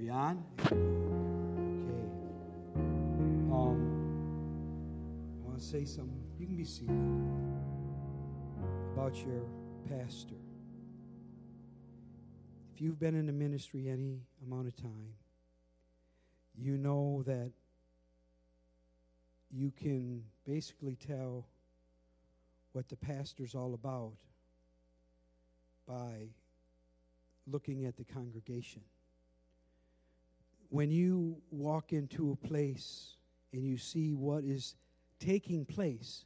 We on? Okay. I want to say something. You can be seated. About your pastor. If you've been in the ministry any amount of time, you know that you can basically tell what the pastor's all about by looking at the congregation. When you walk into a place and you see what is taking place,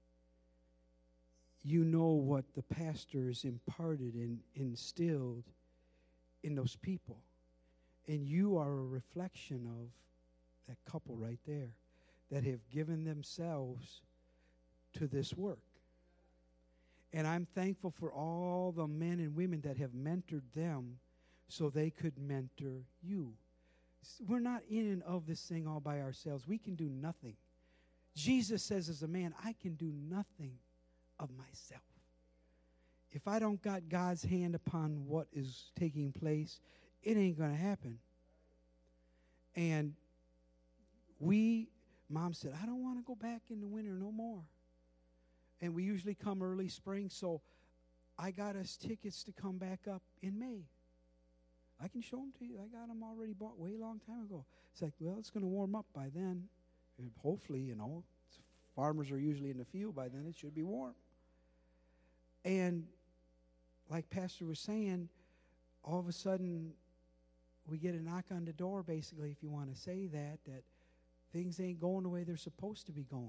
you know what the pastor has imparted and instilled in those people. And you are a reflection of that couple right there that have given themselves to this work. And I'm thankful for all the men and women that have mentored them so they could mentor you. We're not in and of this thing all by ourselves. We can do nothing. Jesus says as a man, I can do nothing of myself. If I don't got God's hand upon what is taking place, it ain't going to happen. And Mom said, I don't want to go back in the winter no more. And we usually come early spring, so I got us tickets to come back up in May. I can show them to you. I got them already bought way long time ago. It's like, well, it's going to warm up by then. And hopefully, farmers are usually in the field by then. It should be warm. And like Pastor was saying, all of a sudden, we get a knock on the door, basically, if you want to say that things ain't going the way they're supposed to be going.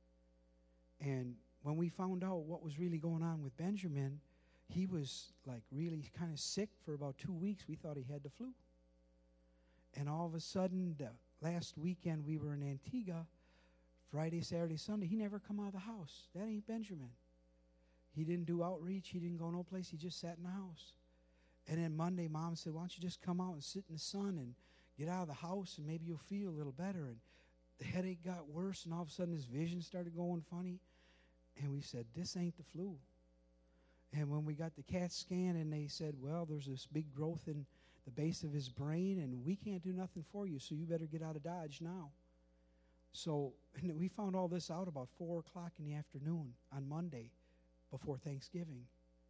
And when we found out what was really going on with Benjamin, he was like really kind of sick for about 2 weeks. We thought he had the flu. And all of a sudden, the last weekend we were in Antigua, Friday, Saturday, Sunday, he never come out of the house. That ain't Benjamin. He didn't do outreach. He didn't go no place. He just sat in the house. And then Monday, Mom said, why don't you just come out and sit in the sun and get out of the house and maybe you'll feel a little better. And the headache got worse, and all of a sudden his vision started going funny. And we said, this ain't the flu. And when we got the CAT scan and they said, well, there's this big growth in the base of his brain and we can't do nothing for you, so you better get out of Dodge now. So and we found all this out about 4 o'clock in the afternoon on Monday before Thanksgiving.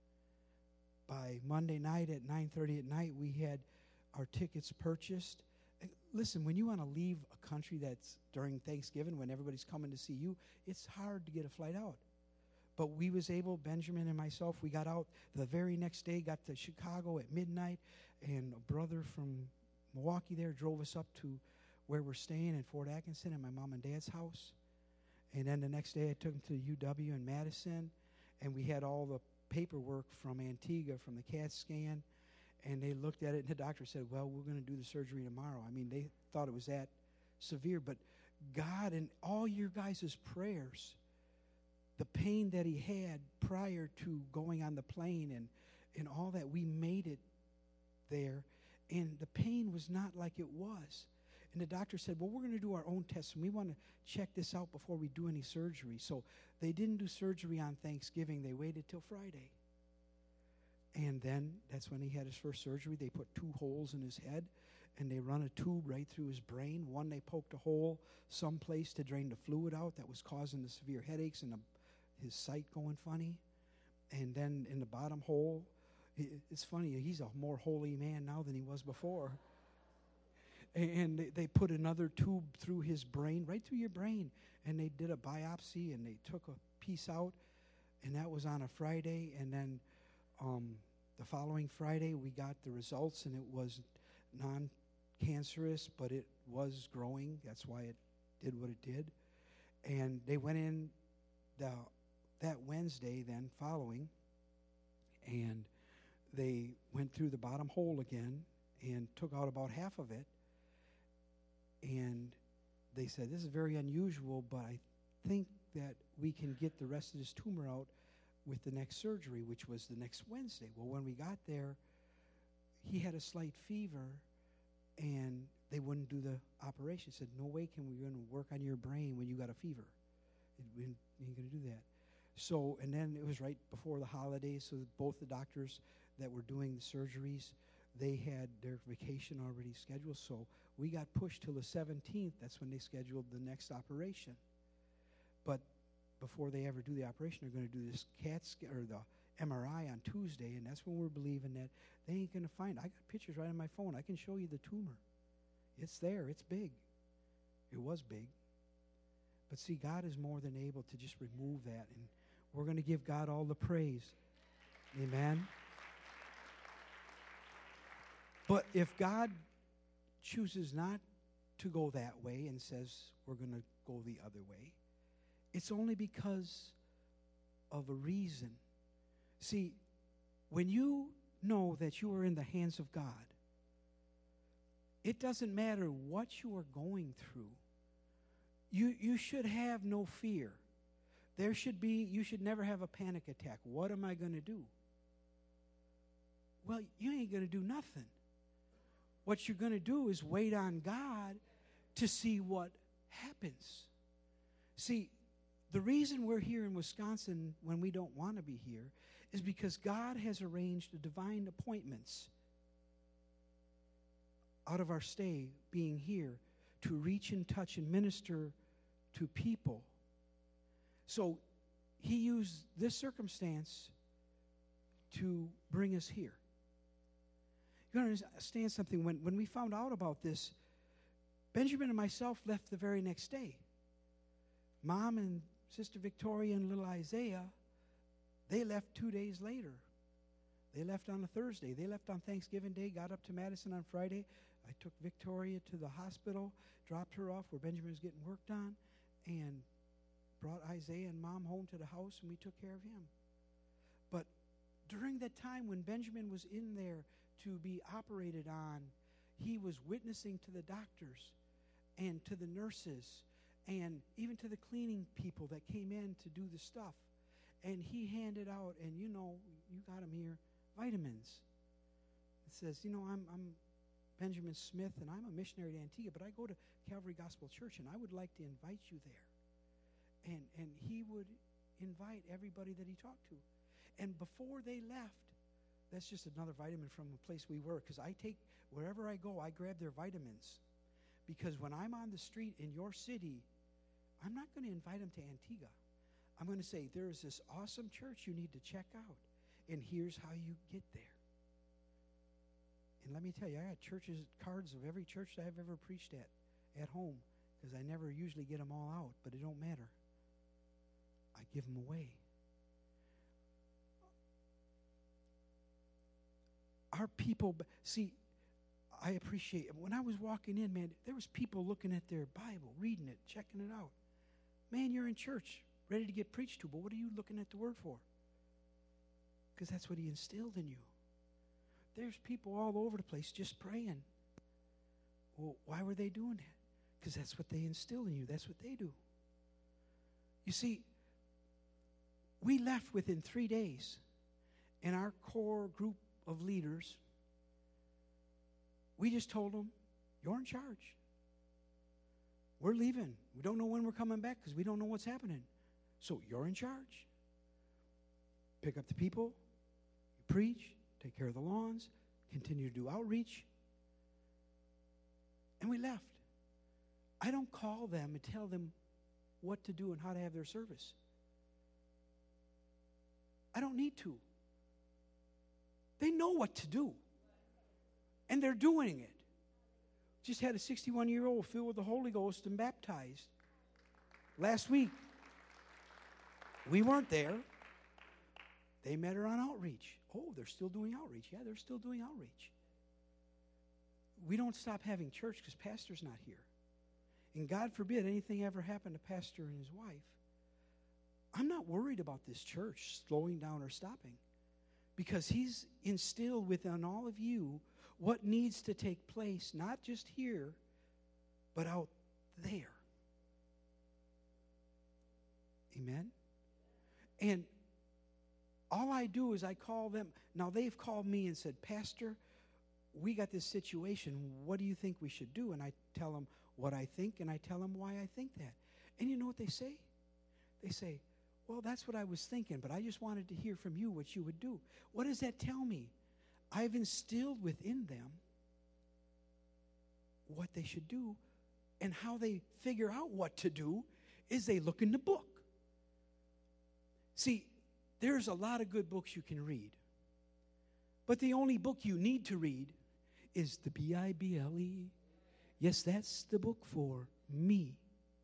By Monday night at 9:30 at night, we had our tickets purchased. Listen, when you want to leave a country that's during Thanksgiving, when everybody's coming to see you, it's hard to get a flight out. But we was able, Benjamin and myself, we got out the very next day, got to Chicago at midnight, and a brother from Milwaukee there drove us up to where we're staying in Fort Atkinson at my mom and dad's house. And then the next day I took them to UW in Madison, and we had all the paperwork from Antigua, from the CAT scan, and they looked at it, and the doctor said, well, we're going to do the surgery tomorrow. I mean, they thought it was that severe, but God and all your guys' prayers, the pain that he had prior to going on the plane and all that, we made it there, and the pain was not like it was. And the doctor said, well, we're going to do our own tests, and we want to check this out before we do any surgery. So they didn't do surgery on Thanksgiving. They waited till Friday. And then that's when he had his first surgery. They put 2 holes in his head, and they run a tube right through his brain. One, they poked a hole someplace to drain the fluid out that was causing the severe headaches and his sight going funny. And then in the bottom hole, it's funny, he's a more holy man now than he was before. And they put another tube through his brain, right through your brain. And they did a biopsy, and they took a piece out. And that was on a Friday. And then the following Friday, we got the results, and it was non-cancerous, but it was growing. That's why it did what it did. And they went in that Wednesday then following, and they went through the bottom hole again and took out about half of it. And they said, this is very unusual, but I think that we can get the rest of this tumor out with the next surgery, which was the next Wednesday. Well, when we got there, he had a slight fever, and they wouldn't do the operation. Said, no way can we going to work on your brain when you got a fever. We ain't going to do that. So, and then it was right before the holidays, so both the doctors that were doing the surgeries they had their vacation already scheduled, so we got pushed till the 17th. That's when they scheduled the next operation. But before they ever do the operation, they're going to do this or the MRI on Tuesday, and that's when we're believing that they ain't going to find. I got pictures right on my phone. I can show you the tumor. It's there. It's big. It was big. But see, God is more than able to just remove that, and we're going to give God all the praise. Amen. But if God chooses not to go that way and says we're going to go the other way, it's only because of a reason. See, when you know that you are in the hands of God, it doesn't matter what you are going through. You should have no fear. You should never have a panic attack. What am I going to do? Well, you ain't going to do nothing. What you're going to do is wait on God to see what happens. See, the reason we're here in Wisconsin when we don't want to be here is because God has arranged the divine appointments out of our stay being here to reach and touch and minister to people. So he used this circumstance to bring us here. You understand something? When we found out about this, Benjamin and myself left the very next day. Mom and Sister Victoria and little Isaiah, they left 2 days later. They left on a Thursday. They left on Thanksgiving Day, got up to Madison on Friday. I took Victoria to the hospital, dropped her off where Benjamin was getting worked on, and brought Isaiah and Mom home to the house, and we took care of him. But during that time when Benjamin was in there to be operated on, he was witnessing to the doctors and to the nurses and even to the cleaning people that came in to do the stuff. And he handed out, and you got them here, vitamins. It says, I'm Benjamin Smith, and I'm a missionary to Antigua, but I go to Calvary Gospel Church, and I would like to invite you there. And he would invite everybody that he talked to. And before they left, that's just another vitamin from the place we were, because wherever I go, I grab their vitamins. Because when I'm on the street in your city, I'm not going to invite them to Antigua. I'm going to say, there is this awesome church you need to check out, and here's how you get there. And let me tell you, I got cards of every church that I've ever preached at home, because I never usually get them all out, but it don't matter. I give them away. Our people, see, I appreciate it. When I was walking in, man, there was people looking at their Bible, reading it, checking it out. Man, you're in church, ready to get preached to, but what are you looking at the Word for? Because that's what He instilled in you. There's people all over the place just praying. Well, why were they doing that? Because that's what they instill in you. That's what they do. You see, we left within 3 days, and our core group of leaders, we just told them, you're in charge. We're leaving. We don't know when we're coming back because we don't know what's happening. So you're in charge. Pick up the people, you preach, take care of the lawns, continue to do outreach. And we left. I don't call them and tell them what to do and how to have their service. I don't need to. They know what to do. And they're doing it. Just had a 61-year-old filled with the Holy Ghost and baptized last week. We weren't there. They met her on outreach. Oh, they're still doing outreach. Yeah, they're still doing outreach. We don't stop having church because Pastor's not here. And God forbid anything ever happened to Pastor and his wife. I'm not worried about this church slowing down or stopping, because He's instilled within all of you what needs to take place, not just here, but out there. Amen? And all I do is I call them. Now, they've called me and said, Pastor, we got this situation. What do you think we should do? And I tell them what I think, and I tell them why I think that. And you know what they say? They say, well, that's what I was thinking, but I just wanted to hear from you what you would do. What does that tell me? I've instilled within them what they should do, and how they figure out what to do is they look in the book. See, there's a lot of good books you can read, but the only book you need to read is the Bible. Yes, that's the book for me.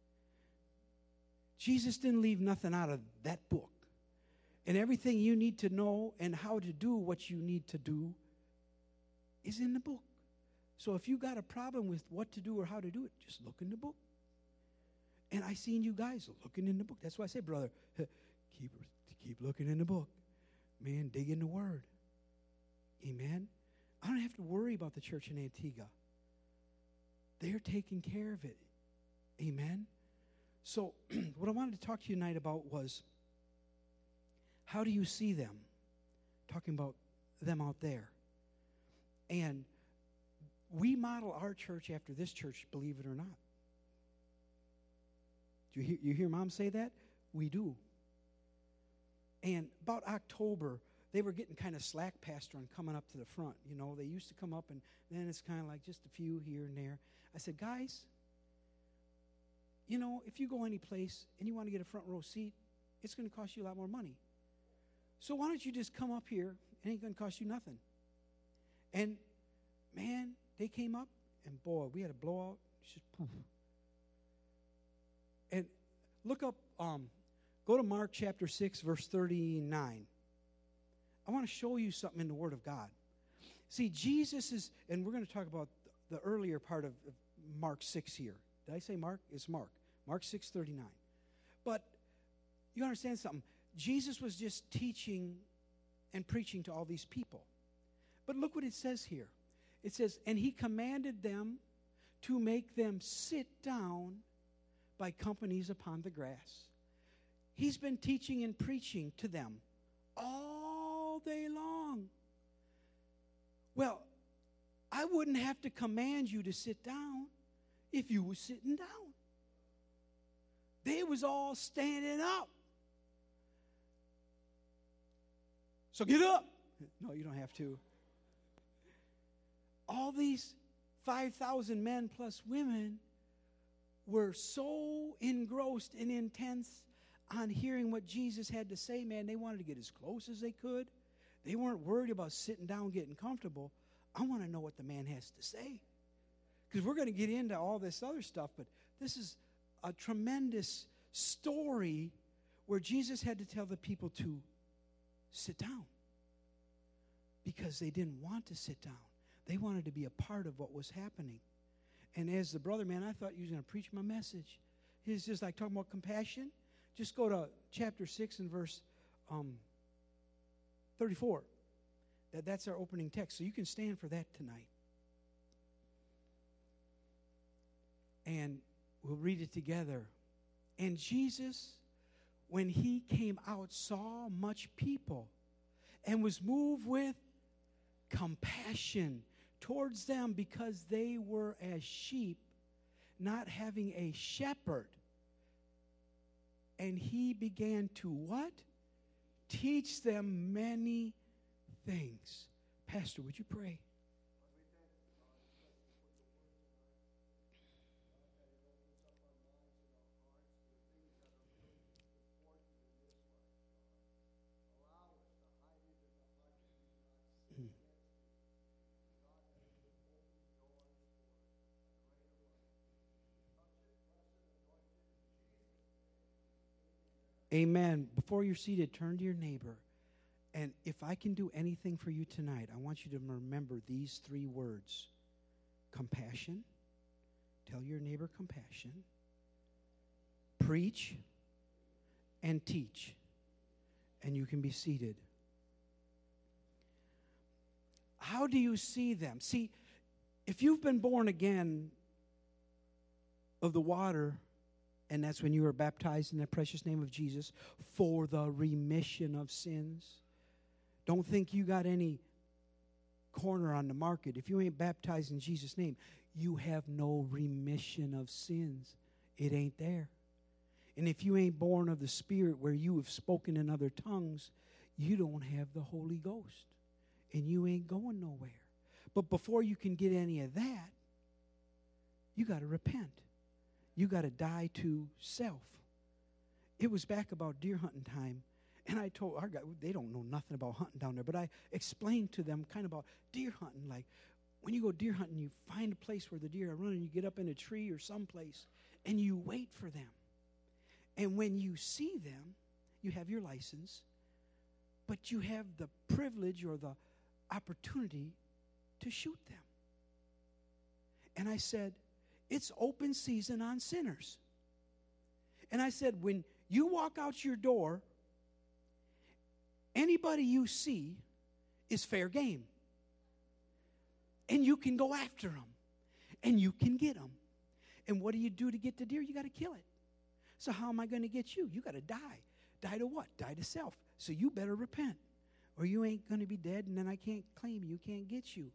Jesus didn't leave nothing out of that book. And everything you need to know and how to do what you need to do is in the book. So if you got a problem with what to do or how to do it, just look in the book. And I seen you guys looking in the book. That's why I say, brother, keep looking in the book. Man, dig in the Word. Amen. I don't have to worry about the church in Antigua. They're taking care of it. Amen. So what I wanted to talk to you tonight about was, how do you see them? Talking about them out there. And we model our church after this church, believe it or not. Do you hear Mom say that? We do. And about October, they were getting kind of slack, Pastor, on coming up to the front. You know, they used to come up, and then it's kind of like just a few here and there. I said, guys, you know, if you go any place and you want to get a front row seat, it's going to cost you a lot more money. So why don't you just come up here? It ain't going to cost you nothing. And, man, they came up, and boy, we had a blowout. It's just poof. And look up, go to Mark chapter 6, verse 39. I want to show you something in the Word of God. See, Jesus is, and we're going to talk about the earlier part of Mark 6 here. Did I say Mark? It's Mark. Mark 6:39. But you understand something. Jesus was just teaching and preaching to all these people. But look what it says here. It says, and he commanded them to make them sit down by companies upon the grass. He's been teaching and preaching to them all day long. Well, I wouldn't have to command you to sit down if you were sitting down. They was all standing up. So get up. No, you don't have to. All these 5,000 men plus women were so engrossed and intense on hearing what Jesus had to say, man, they wanted to get as close as they could. They weren't worried about sitting down, getting comfortable. I want to know what the man has to say. Because we're going to get into all this other stuff, but this is a tremendous story where Jesus had to tell the people to sit down because they didn't want to sit down. They wanted to be a part of what was happening. And as the brother, man, I thought you was going to preach my message. He's just like talking about compassion. Just go to chapter 6 and verse 34. That's our opening text. So you can stand for that tonight. And we'll read it together. And Jesus, when he came out, saw much people and was moved with compassion towards them because they were as sheep, not having a shepherd. And he began to what? Teach them many things. Pastor, would you pray? Amen. Before you're seated, turn to your neighbor. And if I can do anything for you tonight, I want you to remember these 3 words. Compassion. Tell your neighbor compassion. Preach and teach. And you can be seated. How do you see them? See, if you've been born again of the water, and that's when you were baptized in the precious name of Jesus for the remission of sins. Don't think you got any corner on the market. If you ain't baptized in Jesus' name, you have no remission of sins. It ain't there. And if you ain't born of the Spirit where you have spoken in other tongues, you don't have the Holy Ghost. and you ain't going nowhere. But before you can get any of that, you got to repent. You got to die to self. It was back about deer hunting time, and I told our guy, they don't know nothing about hunting down there, but I explained to them kind of about deer hunting. Like, when you go deer hunting, you find a place where the deer are running, you get up in a tree or someplace, and you wait for them. And when you see them, you have your license, but you have the privilege or the opportunity to shoot them. And I said, it's open season on sinners. And I said, when you walk out your door, anybody you see is fair game. And you can go after them. And you can get them. And what do you do to get the deer? You got to kill it. So how am I going to get you? You got to die. Die to what? Die to self. So you better repent. Or you ain't going to be dead, and then I can't claim you. Can't get you.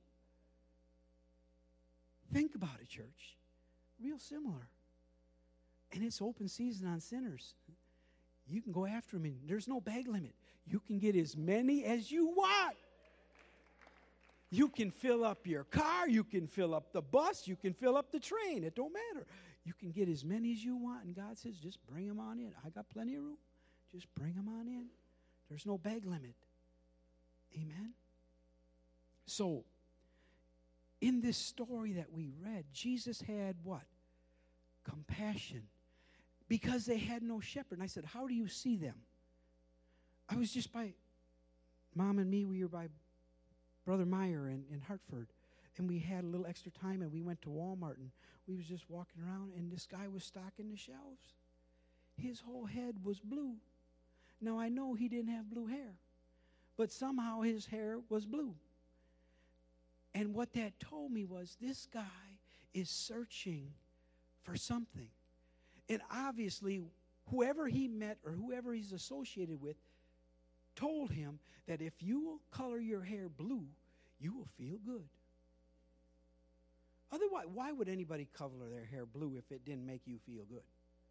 Think about it, church. Real similar. And it's open season on sinners. You can go after them, and there's no bag limit. You can get as many as you want. You can fill up your car. You can fill up the bus. You can fill up the train. It don't matter. You can get as many as you want, and God says, just bring them on in. I got plenty of room. Just bring them on in. There's no bag limit. Amen? So, in this story that we read, Jesus had what? Compassion. Because they had no shepherd. And I said, how do you see them? I was just by, Mom and me, we were by Brother Meyer in Hartford. And we had a little extra time, and we went to Walmart, and we was just walking around, and this guy was stocking the shelves. His whole head was blue. Now, I know he didn't have blue hair, but somehow his hair was blue. And what that told me was this guy is searching for something. And obviously, whoever he met or whoever he's associated with told him that if you will color your hair blue, you will feel good. Otherwise, why would anybody color their hair blue if it didn't make you feel good?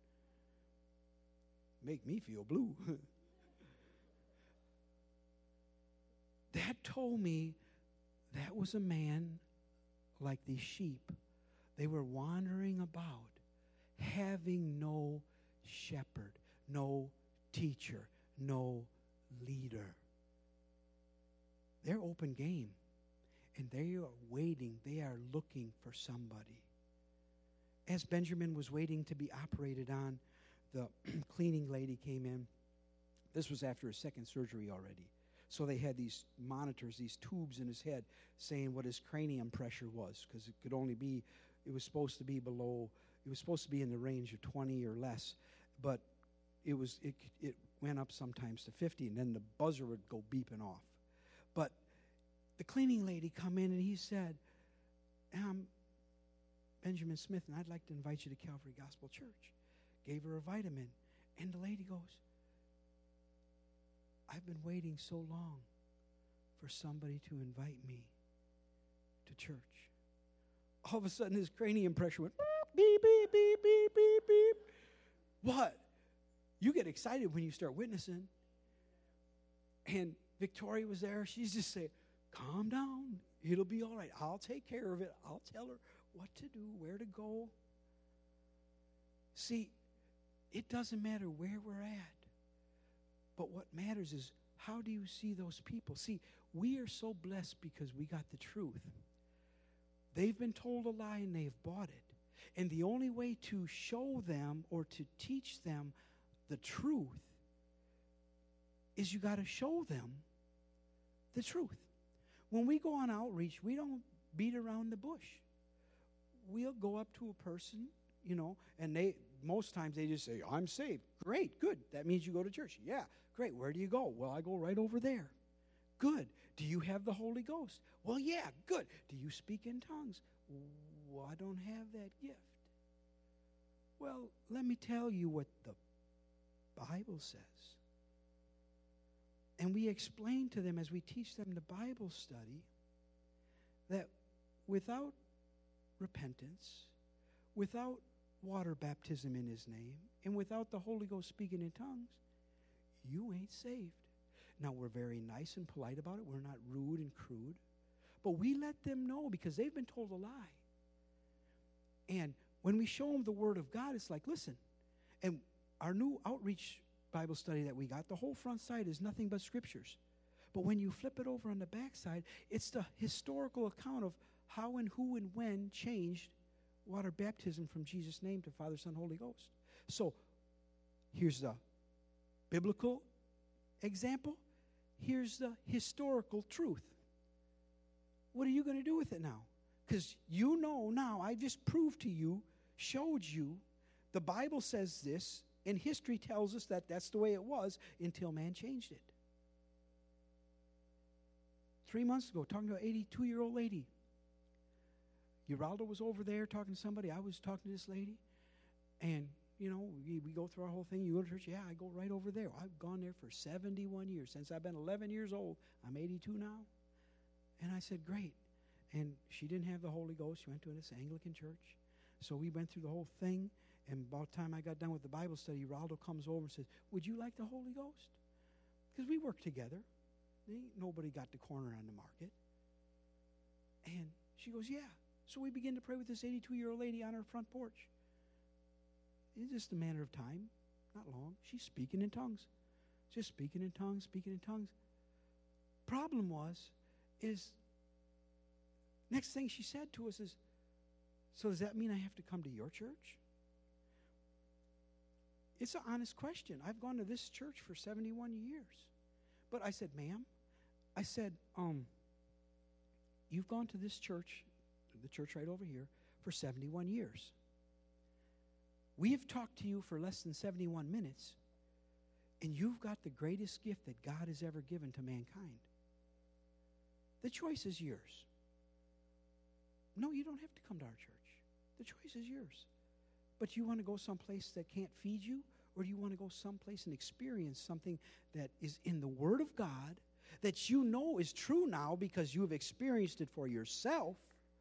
Make me feel blue. That told me that was a man like these sheep. They were wandering about, having no shepherd, no teacher, no leader. They're open game. And they are waiting. They are looking for somebody. As Benjamin was waiting to be operated on, the cleaning lady came in. This was after his second surgery already. So they had these monitors, these tubes in his head saying what his cranium pressure was, because it could only be, it was supposed to be below, it was supposed to be in the range of 20 or less, but it went up sometimes to 50, and then the buzzer would go beeping off. But the cleaning lady come in, and he said, I'm Benjamin Smith, and I'd like to invite you to Calvary Gospel Church. Gave her a vitamin, and the lady goes, I've been waiting so long for somebody to invite me to church. All of a sudden, his cranium pressure went beep, beep, beep, beep, beep, beep. What? You get excited when you start witnessing. And Victoria was there. She's just saying, calm down. It'll be all right. I'll take care of it. I'll tell her what to do, where to go. See, it doesn't matter where we're at. But what matters is, how do you see those people? See, we are so blessed because we got the truth. They've been told a lie and they've bought it. And the only way to show them or to teach them the truth is you got to show them the truth. When we go on outreach, we don't beat around the bush. We'll go up to a person, and most times they just say, I'm saved. Great, good. That means you go to church. Yeah, great. Where do you go? Well, I go right over there. Good. Do you have the Holy Ghost? Well, yeah, good. Do you speak in tongues? Well, I don't have that gift. Well, let me tell you what the Bible says. And we explain to them as we teach them the Bible study that without repentance, without water baptism in his name, and without the Holy Ghost speaking in tongues, you ain't saved. Now, we're very nice and polite about it. We're not rude and crude. But we let them know because they've been told a lie. And when we show them the Word of God, it's like, listen. And our new outreach Bible study that we got, the whole front side is nothing but scriptures. But when you flip it over on the back side, it's the historical account of how and who and when changed water baptism from Jesus' name to Father, Son, Holy Ghost. So here's the biblical example. Here's the historical truth. What are you going to do with it now? Because you know now, I just proved to you, showed you, the Bible says this, and history tells us that that's the way it was until man changed it. 3 months ago, talking to an 82-year-old lady. Geraldo was over there talking to somebody. I was talking to this lady. And, you know, we go through our whole thing. You go to church? Yeah, I go right over there. I've gone there for 71 years. Since I've been 11 years old. I'm 82 now. And I said, great. And she didn't have the Holy Ghost. She went to this Anglican church. So we went through the whole thing. And about the time I got done with the Bible study, Geraldo comes over and says, would you like the Holy Ghost? Because we work together. Nobody got the corner on the market. And she goes, yeah. So we begin to pray with this 82-year-old lady on her front porch. It's just a matter of time. Not long. She's speaking in tongues. Just speaking in tongues, speaking in tongues. Problem is, next thing she said to us is, so does that mean I have to come to your church? It's an honest question. I've gone to this church for 71 years. But I said, ma'am, I said, you've gone to this church, the church right over here, for 71 years. We have talked to you for less than 71 minutes, and you've got the greatest gift that God has ever given to mankind. The choice is yours. No, you don't have to come to our church. The choice is yours. But you want to go someplace that can't feed you, or do you want to go someplace and experience something that is in the Word of God that you know is true now because you have experienced it for yourself?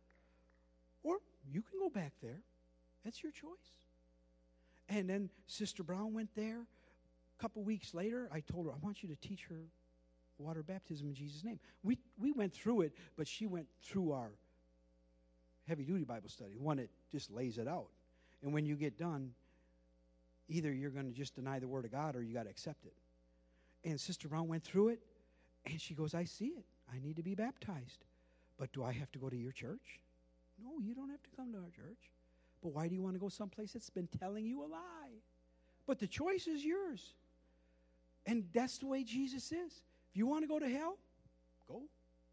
Or you can go back there. That's your choice. And then Sister Brown went there. A couple weeks later, I told her, I want you to teach her water baptism in Jesus' name. We went through it, but she went through our heavy-duty Bible study, one that just lays it out. And when you get done, either you're going to just deny the Word of God or you got to accept it. And Sister Brown went through it, and she goes, I see it. I need to be baptized. But do I have to go to your church? No, you don't have to come to our church. But why do you want to go someplace that's been telling you a lie? But the choice is yours. And that's the way Jesus is. If you want to go to hell, go.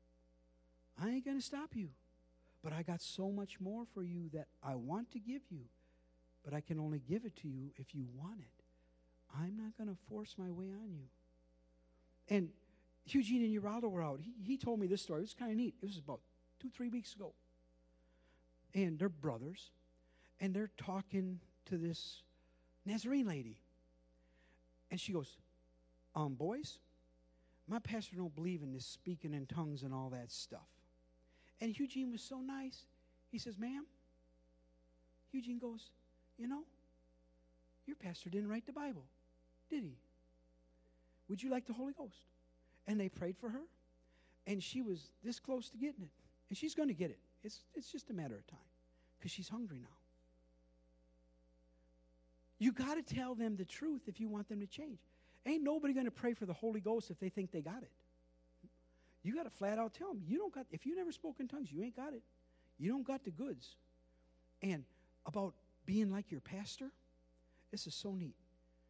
I ain't going to stop you. But I got so much more for you that I want to give you. But I can only give it to you if you want it. I'm not going to force my way on you. And Eugene and Geraldo were out. He told me this story. It was kind of neat. It was about 2-3 weeks ago. And they're brothers. And they're talking to this Nazarene lady. And she goes, boys, my pastor don't believe in this speaking in tongues and all that stuff. And Eugene was so nice. He says, ma'am, Eugene goes, you know, your pastor didn't write the Bible, did he? Would you like the Holy Ghost? And they prayed for her. And she was this close to getting it. And she's going to get it. It's just a matter of time because she's hungry now. You got to tell them the truth if you want them to change. Ain't nobody going to pray for the Holy Ghost if they think they got it. You got to flat out tell them, if you never spoke in tongues, you ain't got it. You don't got the goods. And about being like your pastor, this is so neat.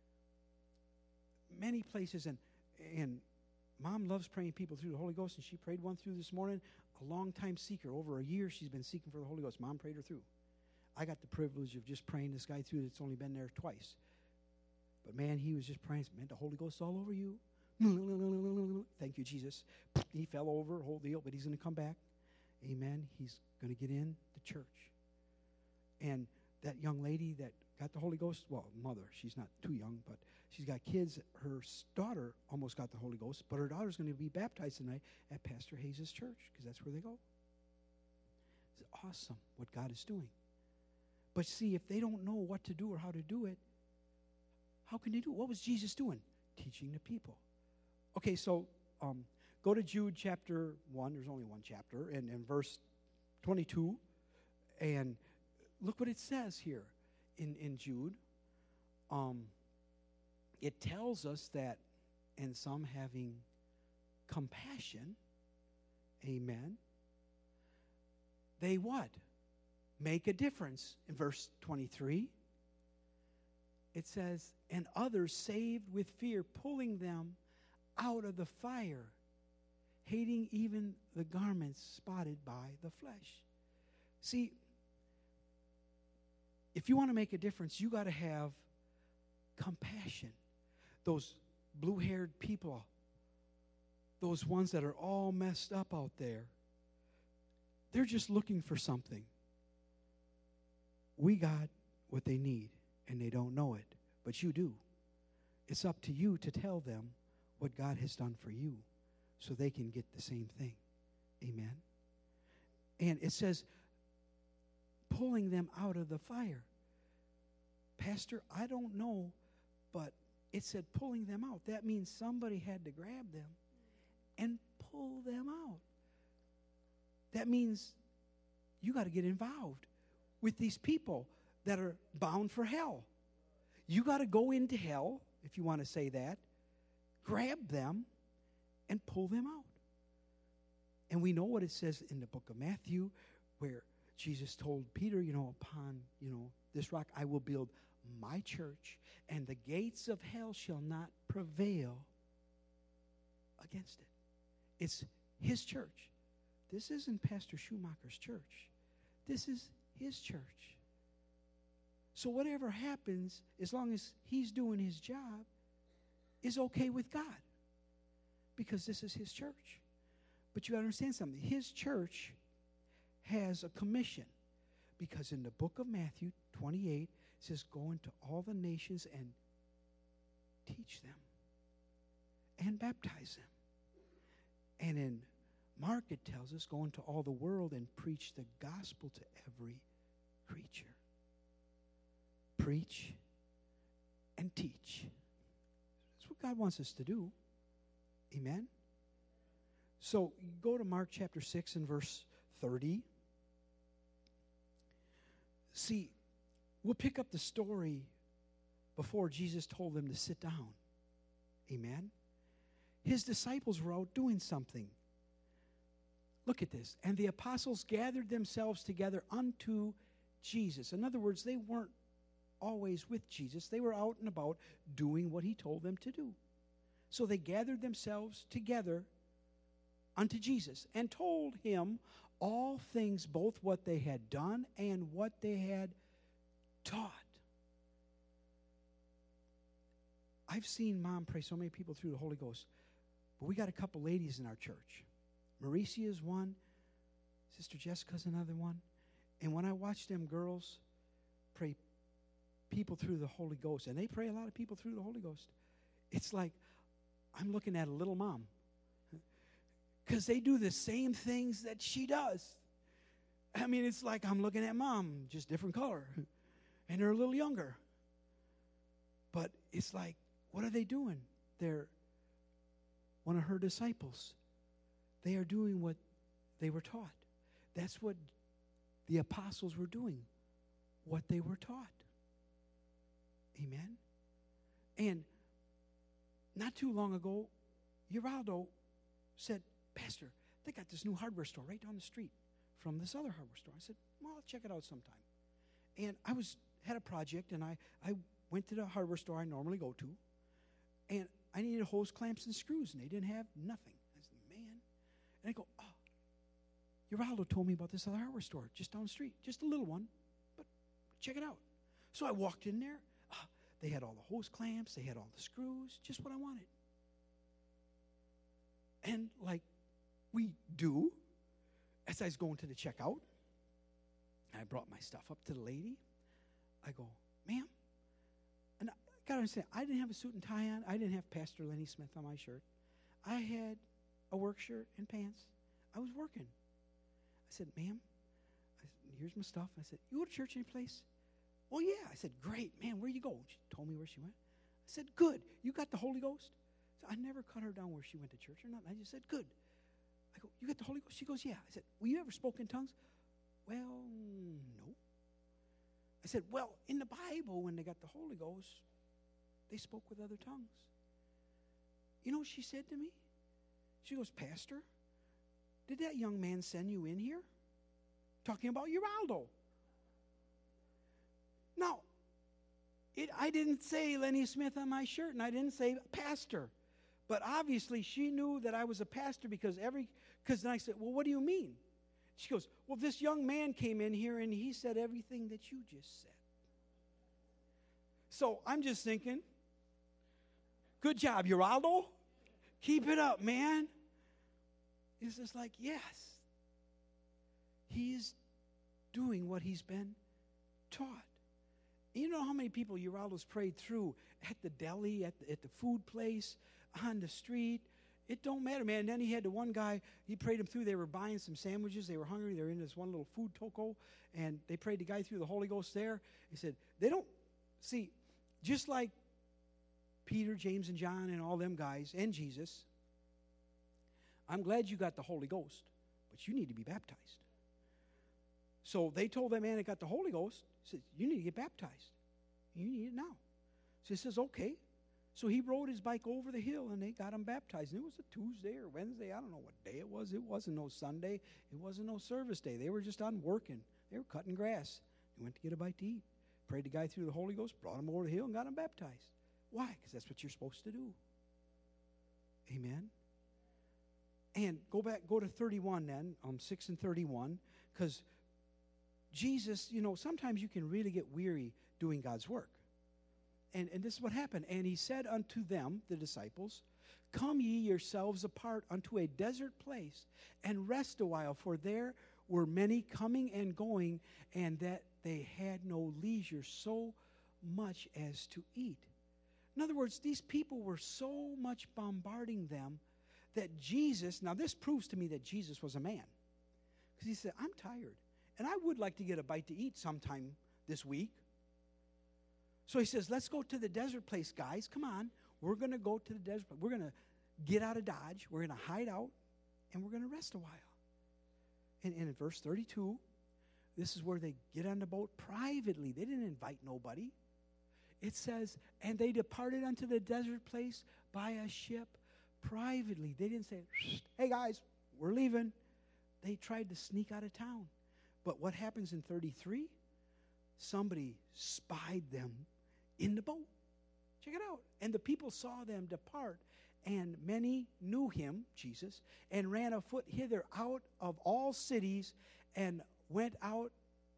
Many places, and Mom loves praying people through the Holy Ghost, and she prayed one through this morning. A long-time seeker, over a year she's been seeking for the Holy Ghost. Mom prayed her through. I got the privilege of just praying this guy through that's only been there twice. But man, he was just praying, man, the Holy Ghost all over you. Thank you, Jesus. He fell over, whole deal, but he's going to come back. Amen. He's going to get in the church. And that young lady that got the Holy Ghost, well, mother, she's not too young, but she's got kids. Her daughter almost got the Holy Ghost, but her daughter's going to be baptized tonight at Pastor Hayes' church because that's where they go. It's awesome what God is doing. But see, if they don't know what to do or how to do it, how can they do it? What was Jesus doing? Teaching the people. Okay, so go to Jude chapter 1. There's only one chapter, and verse 22. And look what it says here in Jude. It tells us that, and some having compassion, amen, they what? Make a difference. In verse 23, it says, and others saved with fear, pulling them out of the fire, hating even the garments spotted by the flesh. See, if you want to make a difference, you got to have compassion. Those blue-haired people, those ones that are all messed up out there, they're just looking for something. We got what they need, and they don't know it, but you do. It's up to you to tell them what God has done for you so they can get the same thing. Amen. And it says, pulling them out of the fire. Pastor, I don't know, but it said pulling them out. That means somebody had to grab them and pull them out. That means you got to get involved with these people that are bound for hell. You got to go into hell, if you want to say that, grab them, and pull them out. And we know what it says in the book of Matthew, where Jesus told Peter, upon, this rock I will build my church, and the gates of hell shall not prevail against it. It's his church. This isn't Pastor Schumacher's church. This is his church. So whatever happens, as long as he's doing his job, is okay with God, because this is his church. But you got to understand something. His church has a commission, because in the book of Matthew 28, it says, go into all the nations and teach them and baptize them. And in Mark, it tells us, go into all the world and preach the gospel to every creature. Preach and teach. That's what God wants us to do. Amen? So go to Mark chapter 6 and verse 30. See, we'll pick up the story before Jesus told them to sit down. Amen? His disciples were out doing something. Look at this. And the apostles gathered themselves together unto Jesus. In other words, they weren't always with Jesus. They were out and about doing what he told them to do. So they gathered themselves together unto Jesus and told him all things, both what they had done and what they had taught. I've seen Mom pray so many people through the Holy Ghost, but we got a couple ladies in our church. Maricia is one. Sister Jessica's another one. And when I watch them girls pray people through the Holy Ghost, and they pray a lot of people through the Holy Ghost, it's like I'm looking at a little mom, because they do the same things that she does. I mean, it's like I'm looking at Mom, just different color, and they're a little younger. But it's like, what are they doing? They're one of her disciples. They are doing what they were taught. That's what the apostles were doing, what they were taught. Amen? And not too long ago, Geraldo said, Pastor, they got this new hardware store right down the street from this other hardware store. I said, well, I'll check it out sometime. And I had a project, and I went to the hardware store I normally go to, and I needed hose clamps and screws, and they didn't have nothing. I said, man. And I go, Geraldo told me about this other hardware store just down the street. Just a little one, but check it out. So I walked in there. They had all the hose clamps. They had all the screws, just what I wanted. And like we do, as I was going to the checkout, I brought my stuff up to the lady. I go, ma'am, and I got to understand, I didn't have a suit and tie on. I didn't have Pastor Lenny Smith on my shirt. I had a work shirt and pants. I was working. I said, ma'am, here's my stuff. I said, you go to church any place? Well, yeah. I said, great. Man, where you go? She told me where she went. I said, good. You got the Holy Ghost? So I never cut her down where she went to church or nothing. I just said, good. I go, you got the Holy Ghost? She goes, yeah. I said, well, you ever spoke in tongues? Well, no. I said, well, in the Bible, when they got the Holy Ghost, they spoke with other tongues. You know what she said to me? She goes, Pastor, did that young man send you in here? Talking about Geraldo. Now, I didn't say Lenny Smith on my shirt, and I didn't say pastor. But obviously, she knew that I was a pastor because then I said, well, what do you mean? She goes, well, this young man came in here, and he said everything that you just said. So I'm just thinking, good job, Geraldo. Keep it up, man. It's just like, yes. He's doing what he's been taught. You know how many people Geraldo's prayed through at the deli, at the food place, on the street. It don't matter, man. And then he had the one guy, he prayed him through. They were buying some sandwiches. They were hungry. They were in this one little food toko, and they prayed the guy through the Holy Ghost there. He said, they don't, see, just like Peter, James, and John and all them guys, and Jesus, I'm glad you got the Holy Ghost, but you need to be baptized. So they told that man that got the Holy Ghost, said, you need to get baptized. You need it now. So he says, okay. So he rode his bike over the hill, and they got him baptized. And it was a Tuesday or Wednesday. I don't know what day it was. It wasn't no Sunday. It wasn't no service day. They were just on working. They were cutting grass. They went to get a bite to eat. Prayed the guy through the Holy Ghost, brought him over the hill, and got him baptized. Why? Because that's what you're supposed to do. Amen. And go to 31 then, 6 and 31, because Jesus, sometimes you can really get weary doing God's work. And this is what happened. And he said unto them, the disciples, come ye yourselves apart unto a desert place, and rest a while, for there were many coming and going, and that they had no leisure so much as to eat. In other words, these people were so much bombarding them that Jesus, now this proves to me that Jesus was a man. Because he said, I'm tired, and I would like to get a bite to eat sometime this week. So he says, let's go to the desert place, guys. Come on. We're going to go to the desert place. We're going to get out of Dodge. We're going to hide out, and we're going to rest a while. And in verse 32, this is where they get on the boat privately. They didn't invite nobody. It says, and they departed unto the desert place by a ship privately. They didn't say, hey, guys, we're leaving. They tried to sneak out of town. But what happens in 33? Somebody spied them in the boat. Check it out. And the people saw them depart, and many knew him, Jesus, and ran afoot hither out of all cities, and went out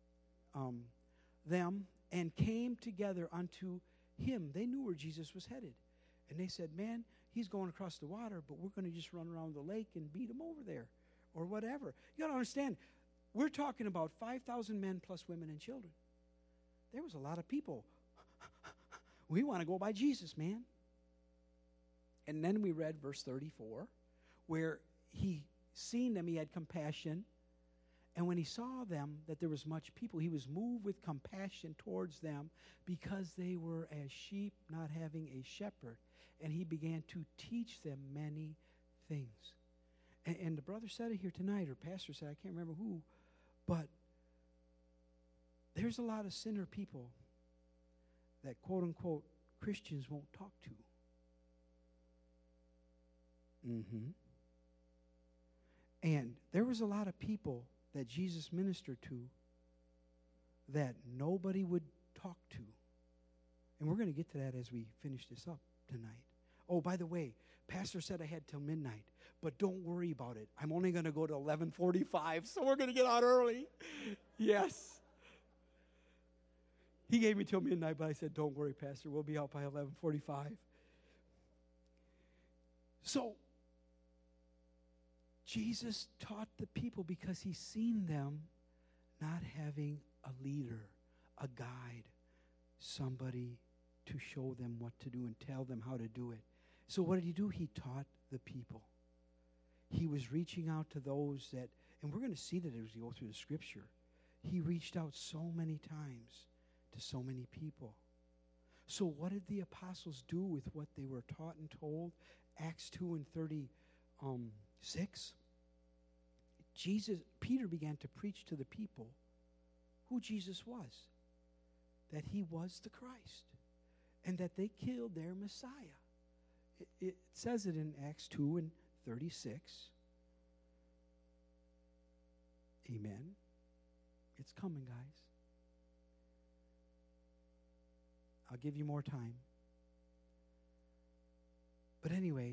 them, and came together unto him. They knew where Jesus was headed. And they said, man, he's going across the water, but we're going to just run around the lake and beat him over there, or whatever. You got to understand, we're talking about 5,000 men plus women and children. There was a lot of people. We want to go by Jesus, man. And then we read verse 34, where he seen them, he had compassion. And when he saw them, that there was much people, he was moved with compassion towards them, because they were as sheep not having a shepherd. And he began to teach them many things. And the brother said it here tonight, or pastor said, I can't remember who, but there's a lot of sinner people that, quote unquote, Christians won't talk to. And there was a lot of people that Jesus ministered to that nobody would talk to. And we're going to get to that as we finish this up tonight. Oh, by the way, pastor said I had till midnight, but don't worry about it. I'm only going to go to 11:45, so we're going to get out early. Yes. He gave me till midnight, but I said, don't worry, pastor, we'll be out by 11:45. So, Jesus taught the people because he's seen them not having a leader, a guide, somebody to show them what to do and tell them how to do it. So what did he do? He taught the people. He was reaching out to those that, and we're going to see that as we go through the scripture, he reached out so many times to so many people. So what did the apostles do with what they were taught and told Acts 2 and 36, Peter began to preach to the people who Jesus was, that he was the Christ, and that they killed their Messiah. It says it in Acts 2 and 36. Amen. It's coming, guys. I'll give you more time. But anyway,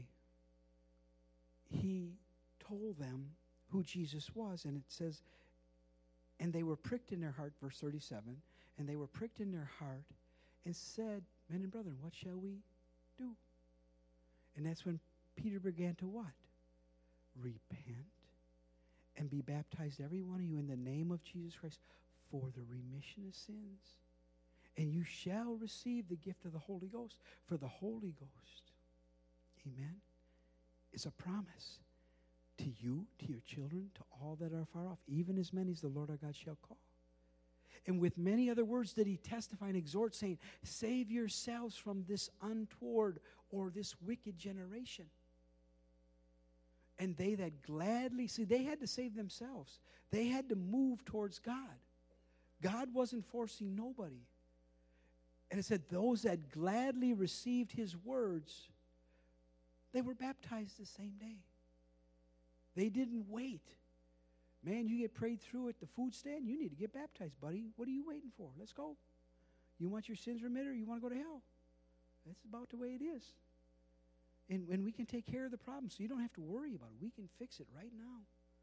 he told them who Jesus was, and it says, and they were pricked in their heart, verse 37, and they were pricked in their heart and said, men and brethren, what shall we do? And that's when Peter began to what? Repent and be baptized, every one of you, in the name of Jesus Christ for the remission of sins. And you shall receive the gift of the Holy Ghost. For the Holy Ghost, amen, is a promise to you, to your children, to all that are far off, even as many as the Lord our God shall call. And with many other words did he testify and exhort, saying, save yourselves from this untoward or this wicked generation. And they that gladly, see, they had to save themselves. They had to move towards God. God wasn't forcing nobody. And it said, those that gladly received his words, they were baptized the same day. They didn't wait. Man, you get prayed through at the food stand, you need to get baptized, buddy. What are you waiting for? Let's go. You want your sins remitted, or you want to go to hell? That's about the way it is. And we can take care of the problem, so you don't have to worry about it. We can fix it right now.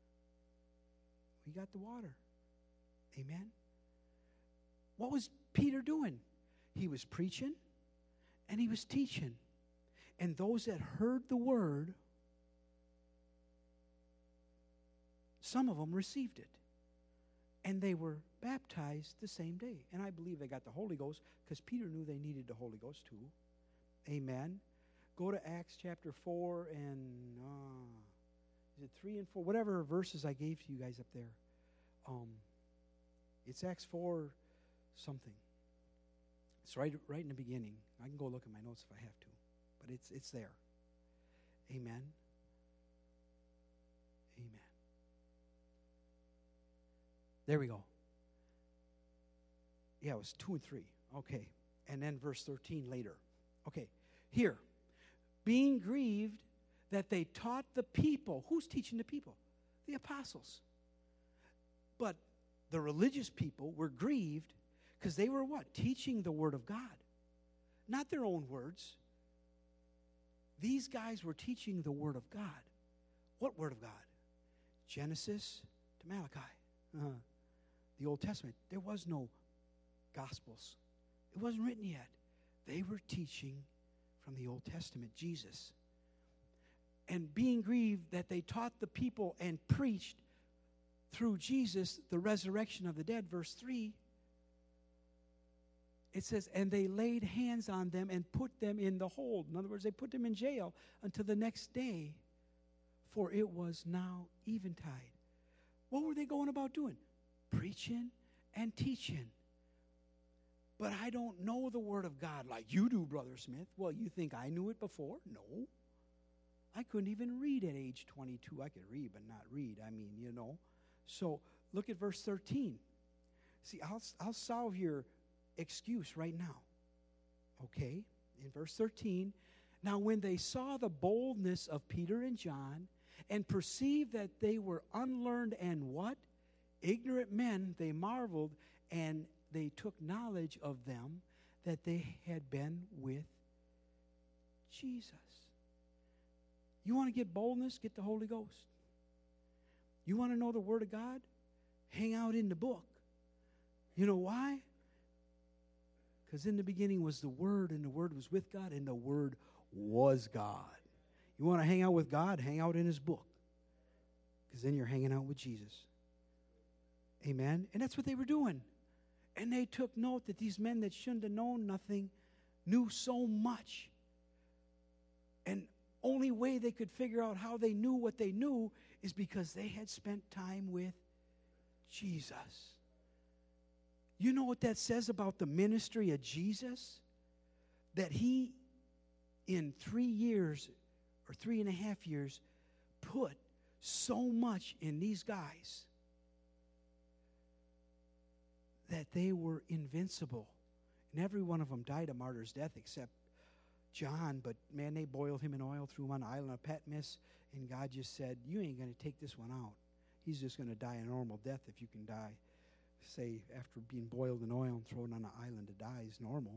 We got the water. Amen. What was Peter doing? He was preaching and he was teaching. And those that heard the word, some of them received it. And they were baptized the same day. And I believe they got the Holy Ghost because Peter knew they needed the Holy Ghost too. Amen. Go to Acts chapter 4 and is it 3 and 4? Whatever verses I gave to you guys up there. It's Acts 4 something. It's right in the beginning. I can go look at my notes if I have to. But it's there. Amen. Amen. There we go. Yeah, it was 2 and 3. Okay. And then verse 13 later. Okay. Here. Being grieved that they taught the people. Who's teaching the people? The apostles. But the religious people were grieved because they were what? Teaching the word of God. Not their own words. These guys were teaching the word of God. What word of God? Genesis to Malachi. The Old Testament. There was no Gospels. It wasn't written yet. They were teaching from the Old Testament, Jesus. And being grieved that they taught the people and preached through Jesus the resurrection of the dead, verse 3, it says, and they laid hands on them and put them in the hold. In other words, they put them in jail until the next day, for it was now eventide. What were they going about doing? Preaching and teaching. But I don't know the Word of God like you do, Brother Smith. Well, you think I knew it before? No. I couldn't even read at age 22. I could read, but not read. I mean, you know. So look at verse 13. See, I'll solve your excuse right now. Okay? In verse 13, now when they saw the boldness of Peter and John and perceived that they were unlearned and what? Ignorant men, they marveled, and they took knowledge of them that they had been with Jesus. You want to get boldness? Get the Holy Ghost. You want to know the Word of God? Hang out in the book. You know why? Because in the beginning was the Word, and the Word was with God, and the Word was God. You want to hang out with God? Hang out in His book. Because then you're hanging out with Jesus. Amen? And that's what they were doing. And they took note that these men that shouldn't have known nothing knew so much. And only way they could figure out how they knew what they knew is because they had spent time with Jesus. You know what that says about the ministry of Jesus? That he, in 3 years, or 3.5 years put so much in these guys that they were invincible. And every one of them died a martyr's death except John. But, man, they boiled him in oil, threw him on the island of Patmos, and God just said, you ain't going to take this one out. He's just going to die a normal death if you can die. Say, after being boiled in oil and thrown on an island to die is normal.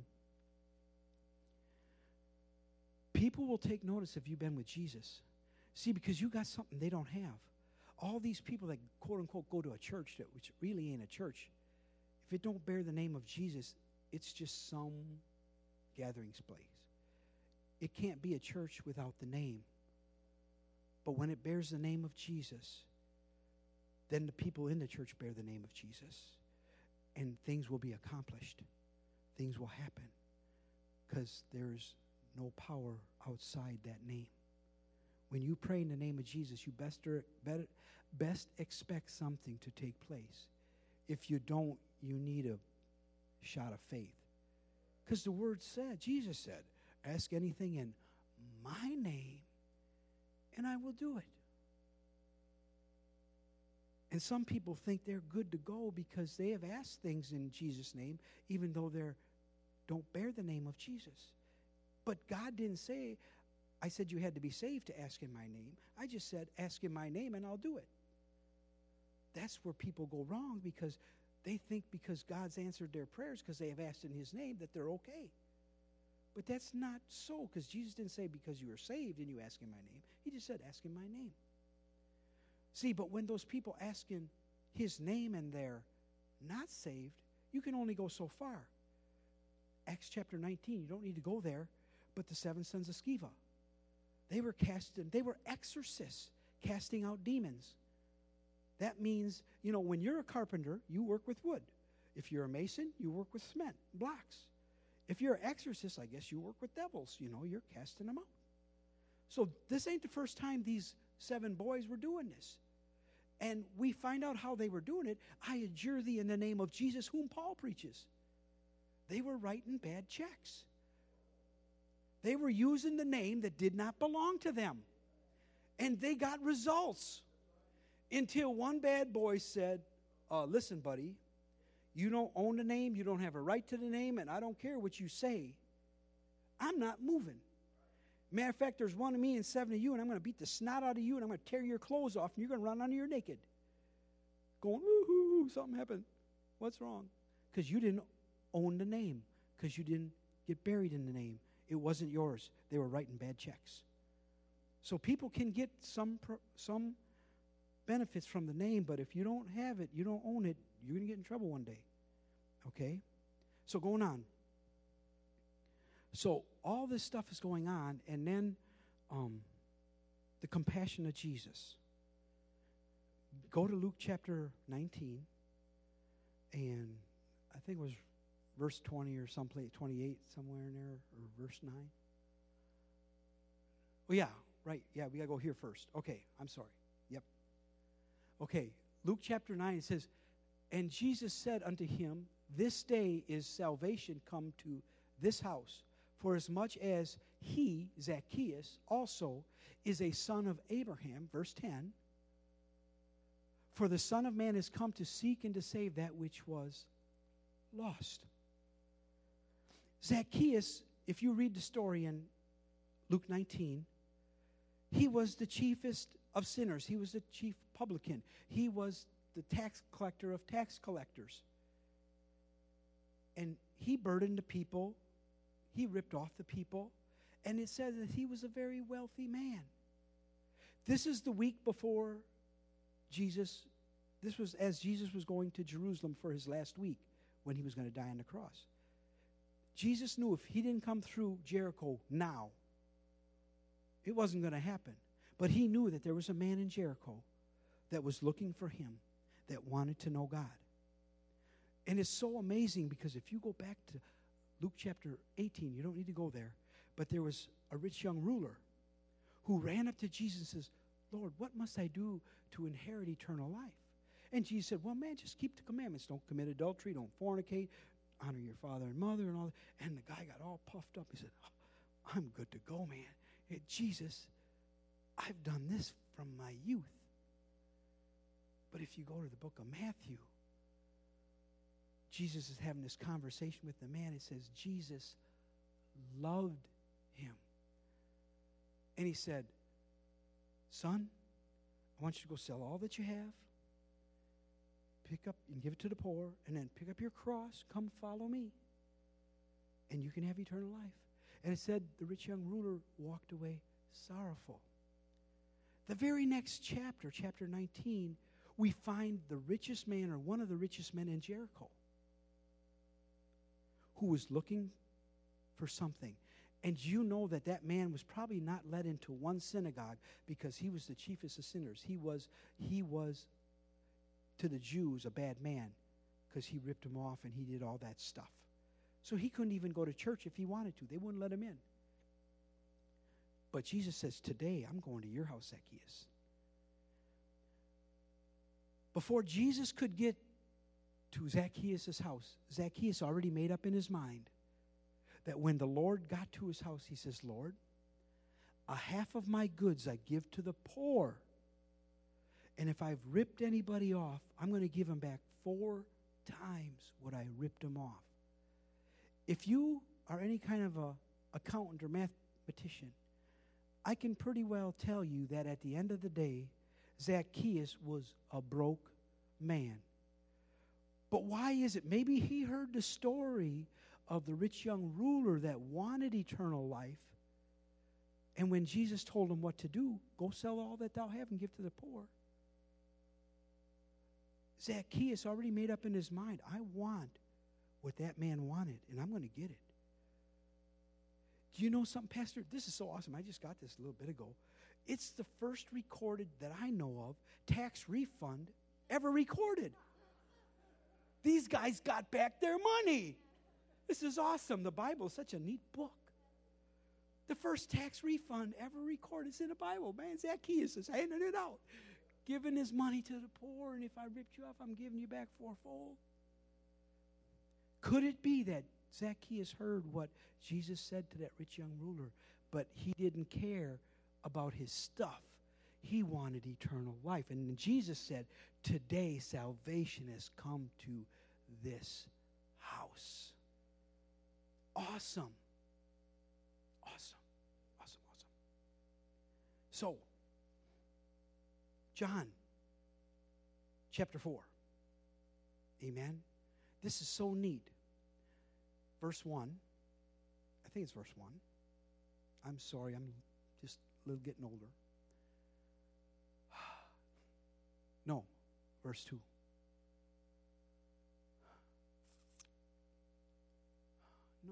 People will take notice if you've been with Jesus. See, because you got something they don't have. All these people that, quote unquote, go to a church that which really ain't a church, if it don't bear the name of Jesus, it's just some gatherings place. It can't be a church without the name. But when it bears the name of Jesus, then the people in the church bear the name of Jesus. And things will be accomplished. Things will happen. Because there's no power outside that name. When you pray in the name of Jesus, you best expect something to take place. If you don't, you need a shot of faith. Because the word said, Jesus said, ask anything in my name, and I will do it. And some people think they're good to go because they have asked things in Jesus' name, even though they don't bear the name of Jesus. But God didn't say, I said you had to be saved to ask in my name. I just said, ask in my name and I'll do it. That's where people go wrong, because they think because God's answered their prayers because they have asked in his name that they're okay. But that's not so, because Jesus didn't say because you are saved and you ask in my name. He just said, ask in my name. See, but when those people ask in his name and they're not saved, you can only go so far. Acts chapter 19, you don't need to go there, but the 7 sons of Sceva. They were exorcists, casting out demons. That means, when you're a carpenter, you work with wood. If you're a mason, you work with cement, blocks. If you're an exorcist, I guess you work with devils. You're casting them out. So this ain't the first time these 7 boys were doing this. And we find out how they were doing it. I adjure thee in the name of Jesus, whom Paul preaches. They were writing bad checks. They were using the name that did not belong to them. And they got results. Until one bad boy said, listen, buddy, you don't own the name, you don't have a right to the name, and I don't care what you say. I'm not moving. Matter of fact, there's 1 of me and 7 of you, and I'm going to beat the snot out of you, and I'm going to tear your clothes off, and you're going to run under your naked. Going, woo-hoo, something happened. What's wrong? Because you didn't own the name, because you didn't get buried in the name. It wasn't yours. They were writing bad checks. So people can get some benefits from the name, but if you don't have it, you don't own it, you're going to get in trouble one day. Okay? So going on. So all this stuff is going on, and then the compassion of Jesus. Go to Luke chapter 19, and I think it was verse 20 or someplace, 28, somewhere in there, or verse 9. Oh, yeah, right. Yeah, we got to go here first. Okay, I'm sorry. Yep. Okay, Luke chapter 9, it says, and Jesus said unto him, this day is salvation come to this house, for as much as he, Zacchaeus, also is a son of Abraham, verse 10, for the Son of Man is come to seek and to save that which was lost. Zacchaeus, if you read the story in Luke 19, he was the chiefest of sinners. He was the chief publican. He was the tax collector of tax collectors. And he burdened the people. He ripped off the people. And it says that he was a very wealthy man. This is the week before Jesus. This was as Jesus was going to Jerusalem for his last week when he was going to die on the cross. Jesus knew if he didn't come through Jericho now, it wasn't going to happen. But he knew that there was a man in Jericho that was looking for him, that wanted to know God. And it's so amazing because if you go back to Luke chapter 18, you don't need to go there, but there was a rich young ruler who ran up to Jesus and says, Lord, what must I do to inherit eternal life? And Jesus said, well, man, just keep the commandments. Don't commit adultery, don't fornicate, honor your father and mother and all that. And the guy got all puffed up. He said, I'm good to go, man. Jesus, I've done this from my youth. But if you go to the book of Matthew, Jesus is having this conversation with the man. It says Jesus loved him. And he said, son, I want you to go sell all that you have, pick up and give it to the poor, and then pick up your cross, come follow me, and you can have eternal life. And it said the rich young ruler walked away sorrowful. The very next chapter, chapter 19, we find the richest man, or one of the richest men in Jericho, who was looking for something. And you know that that man was probably not led into one synagogue because he was the chiefest of sinners. He was to the Jews a bad man because he ripped them off and he did all that stuff. So he couldn't even go to church if he wanted to. They wouldn't let him in. But Jesus says, today I'm going to your house, Zacchaeus. Before Jesus could get to Zacchaeus' house, Zacchaeus already made up in his mind that when the Lord got to his house, he says, Lord, a half of my goods I give to the poor. And if I've ripped anybody off, I'm going to give them back 4 times what I ripped them off. If you are any kind of a accountant or mathematician, I can pretty well tell you that at the end of the day, Zacchaeus was a broke man. But why is it? Maybe he heard the story of the rich young ruler that wanted eternal life. And when Jesus told him what to do, go sell all that thou have and give to the poor. Zacchaeus already made up in his mind, I want what that man wanted, and I'm going to get it. Do you know something, Pastor? This is so awesome. I just got this a little bit ago. It's the first recorded that I know of tax refund ever recorded. These guys got back their money. This is awesome. The Bible is such a neat book. The first tax refund ever recorded is in the Bible. Man, Zacchaeus is handing it out, giving his money to the poor, and if I ripped you off, I'm giving you back 4-fold. Could it be that Zacchaeus heard what Jesus said to that rich young ruler, but he didn't care about his stuff? He wanted eternal life. And then Jesus said, today salvation has come to this house. Awesome. Awesome. Awesome. Awesome. So, John chapter 4. Amen. This is so neat. Verse 1. I think it's verse 1. I'm sorry, I'm just a little getting older. No, verse 2. No.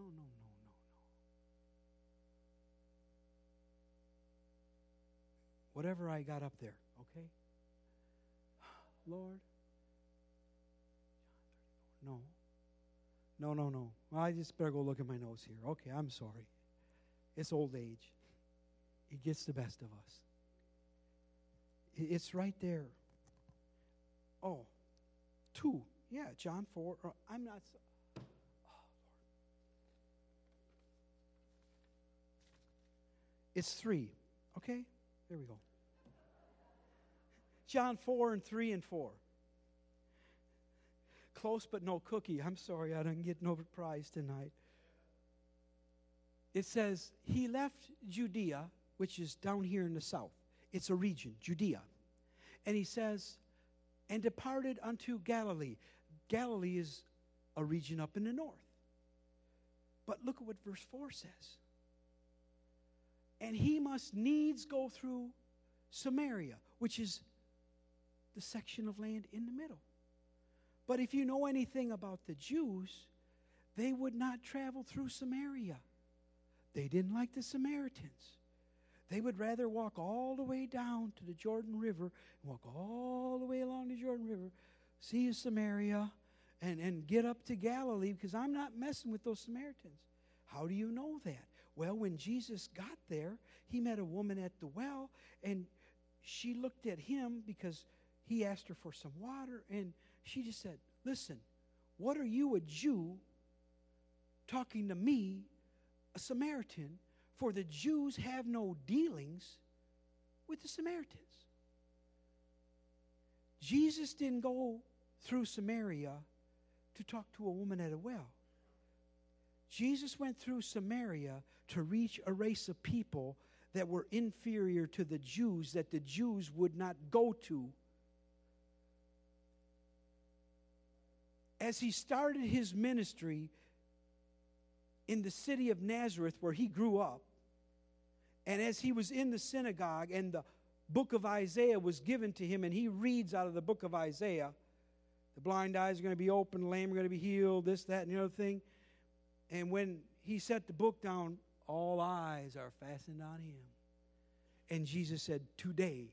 Whatever I got up there, okay? Lord. No. Well, I just better go look at my notes here. Okay, I'm sorry. It's old age. It gets the best of us. It's right there. Oh, 2. Yeah, John 4. I'm not so. Oh, Lord. It's 3. Okay? There we go. John 4 and 3 and 4. Close but no cookie. I'm sorry, I didn't get no prize tonight. It says, he left Judea, which is down here in the south. It's a region, Judea. And he says, and departed unto Galilee. Galilee is a region up in the north. But look at what verse 4 says. And he must needs go through Samaria, which is the section of land in the middle. But if you know anything about the Jews, they would not travel through Samaria. They didn't like the Samaritans. They would rather walk all the way down to the Jordan River, and walk all the way along the Jordan River, see Samaria, and get up to Galilee, because I'm not messing with those Samaritans. How do you know that? Well, when Jesus got there, he met a woman at the well, and she looked at him because he asked her for some water, and she just said, listen, what are you, a Jew, talking to me, a Samaritan? For the Jews have no dealings with the Samaritans. Jesus didn't go through Samaria to talk to a woman at a well. Jesus went through Samaria to reach a race of people that were inferior to the Jews, that the Jews would not go to. As he started his ministry in the city of Nazareth where he grew up, and as he was in the synagogue and the book of Isaiah was given to him and he reads out of the book of Isaiah, the blind eyes are going to be open, the lame are going to be healed, this, that, and the other thing. And when he set the book down, all eyes are fastened on him. And Jesus said, today,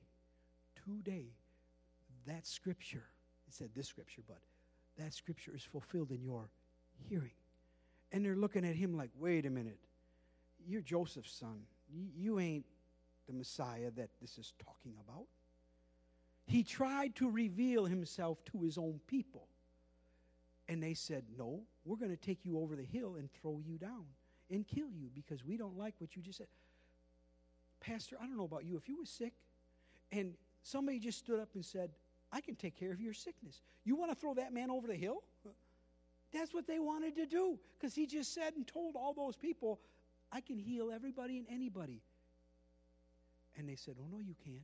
that scripture, he said this scripture, but that scripture is fulfilled in your hearing. And they're looking at him like, wait a minute, you're Joseph's son. You ain't the Messiah that this is talking about. He tried to reveal himself to his own people. And they said, no, we're going to take you over the hill and throw you down and kill you because we don't like what you just said. Pastor, I don't know about you. If you were sick and somebody just stood up and said, I can take care of your sickness, you want to throw that man over the hill? That's what they wanted to do because he just said and told all those people, I can heal everybody and anybody. And they said, oh, no, you can't.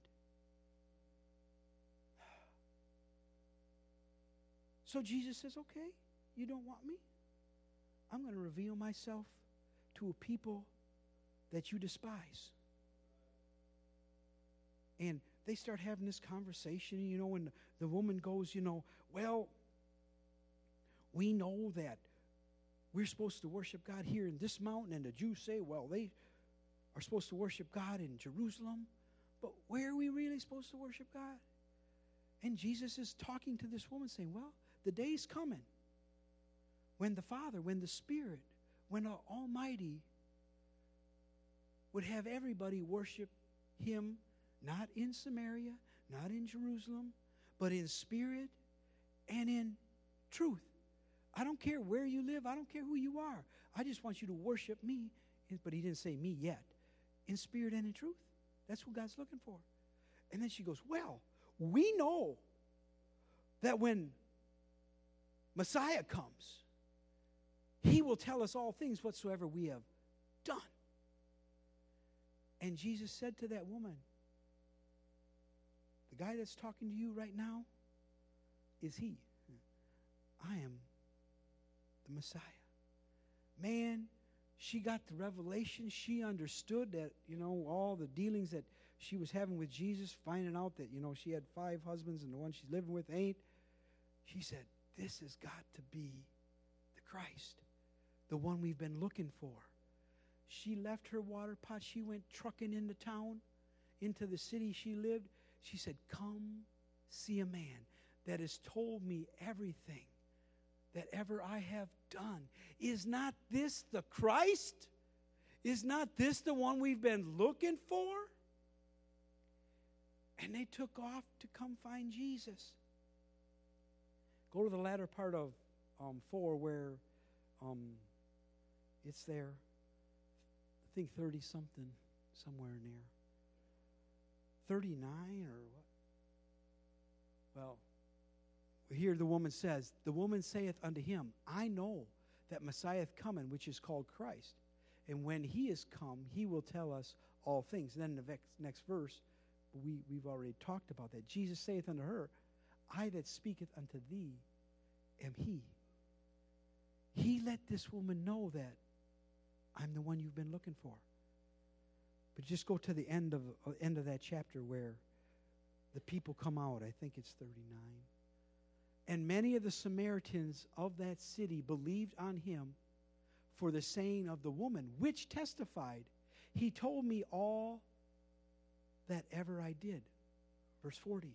So Jesus says, okay, you don't want me? I'm going to reveal myself to a people that you despise. And they start having this conversation, and the woman goes, well, we know that we're supposed to worship God here in this mountain, and the Jews say, well, they are supposed to worship God in Jerusalem, but where are we really supposed to worship God? And Jesus is talking to this woman saying, well, the day's coming when the Father, when the Spirit, when the Almighty would have everybody worship Him, not in Samaria, not in Jerusalem, but in spirit and in truth. I don't care where you live. I don't care who you are. I just want you to worship me. But he didn't say me yet. In spirit and in truth. That's what God's looking for. And then she goes, well, we know that when Messiah comes, he will tell us all things whatsoever we have done. And Jesus said to that woman, the guy that's talking to you right now is he. I am the Messiah. Man, she got the revelation. She understood that, all the dealings that she was having with Jesus, finding out that, she had 5 husbands and the one she's living with ain't. She said, this has got to be the Christ, the one we've been looking for. She left her water pot. She went trucking into town, into the city she lived. She said, come see a man that has told me everything that ever I have done. Is not this the Christ? Is not this the one we've been looking for? And they took off to come find Jesus. Go to the latter part of 4 where it's there. I think 30-something, somewhere in there. 39 or what? Well, here the woman says, the woman saith unto him, I know that Messiah is coming, which is called Christ. And when he is come, he will tell us all things. And then the next verse, we've already talked about that. Jesus saith unto her, I that speaketh unto thee am he. He let this woman know that I'm the one you've been looking for. But just go to the end of that chapter where the people come out. I think it's 39. And many of the Samaritans of that city believed on him for the saying of the woman, which testified, he told me all that ever I did. Verse 40.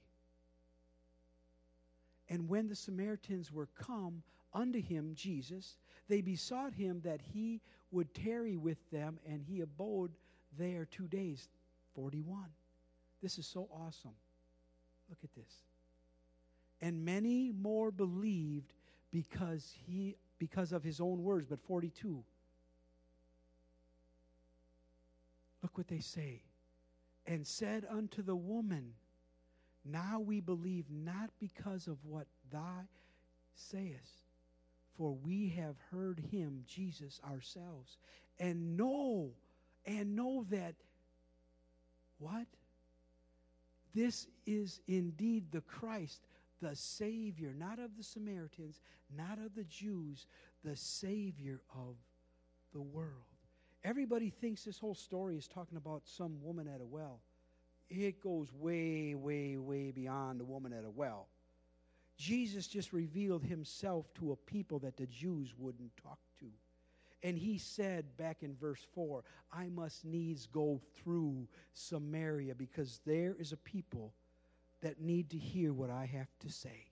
And when the Samaritans were come unto him, Jesus, they besought him that he would tarry with them, and he abode there 2 days. 41. This is so awesome. Look at this. And many more believed because of his own words. But 42. Look what they say. and said unto the woman, now we believe not because of what thou sayest, for we have heard him, Jesus, ourselves, and know that, what? This is indeed the Christ, the Savior, not of the Samaritans, not of the Jews, the Savior of the world. Everybody thinks this whole story is talking about some woman at a well. It goes way, way, way beyond the woman at a well. Jesus just revealed himself to a people that the Jews wouldn't talk to. And he said back in verse 4, I must needs go through Samaria because there is a people that need to hear what I have to say.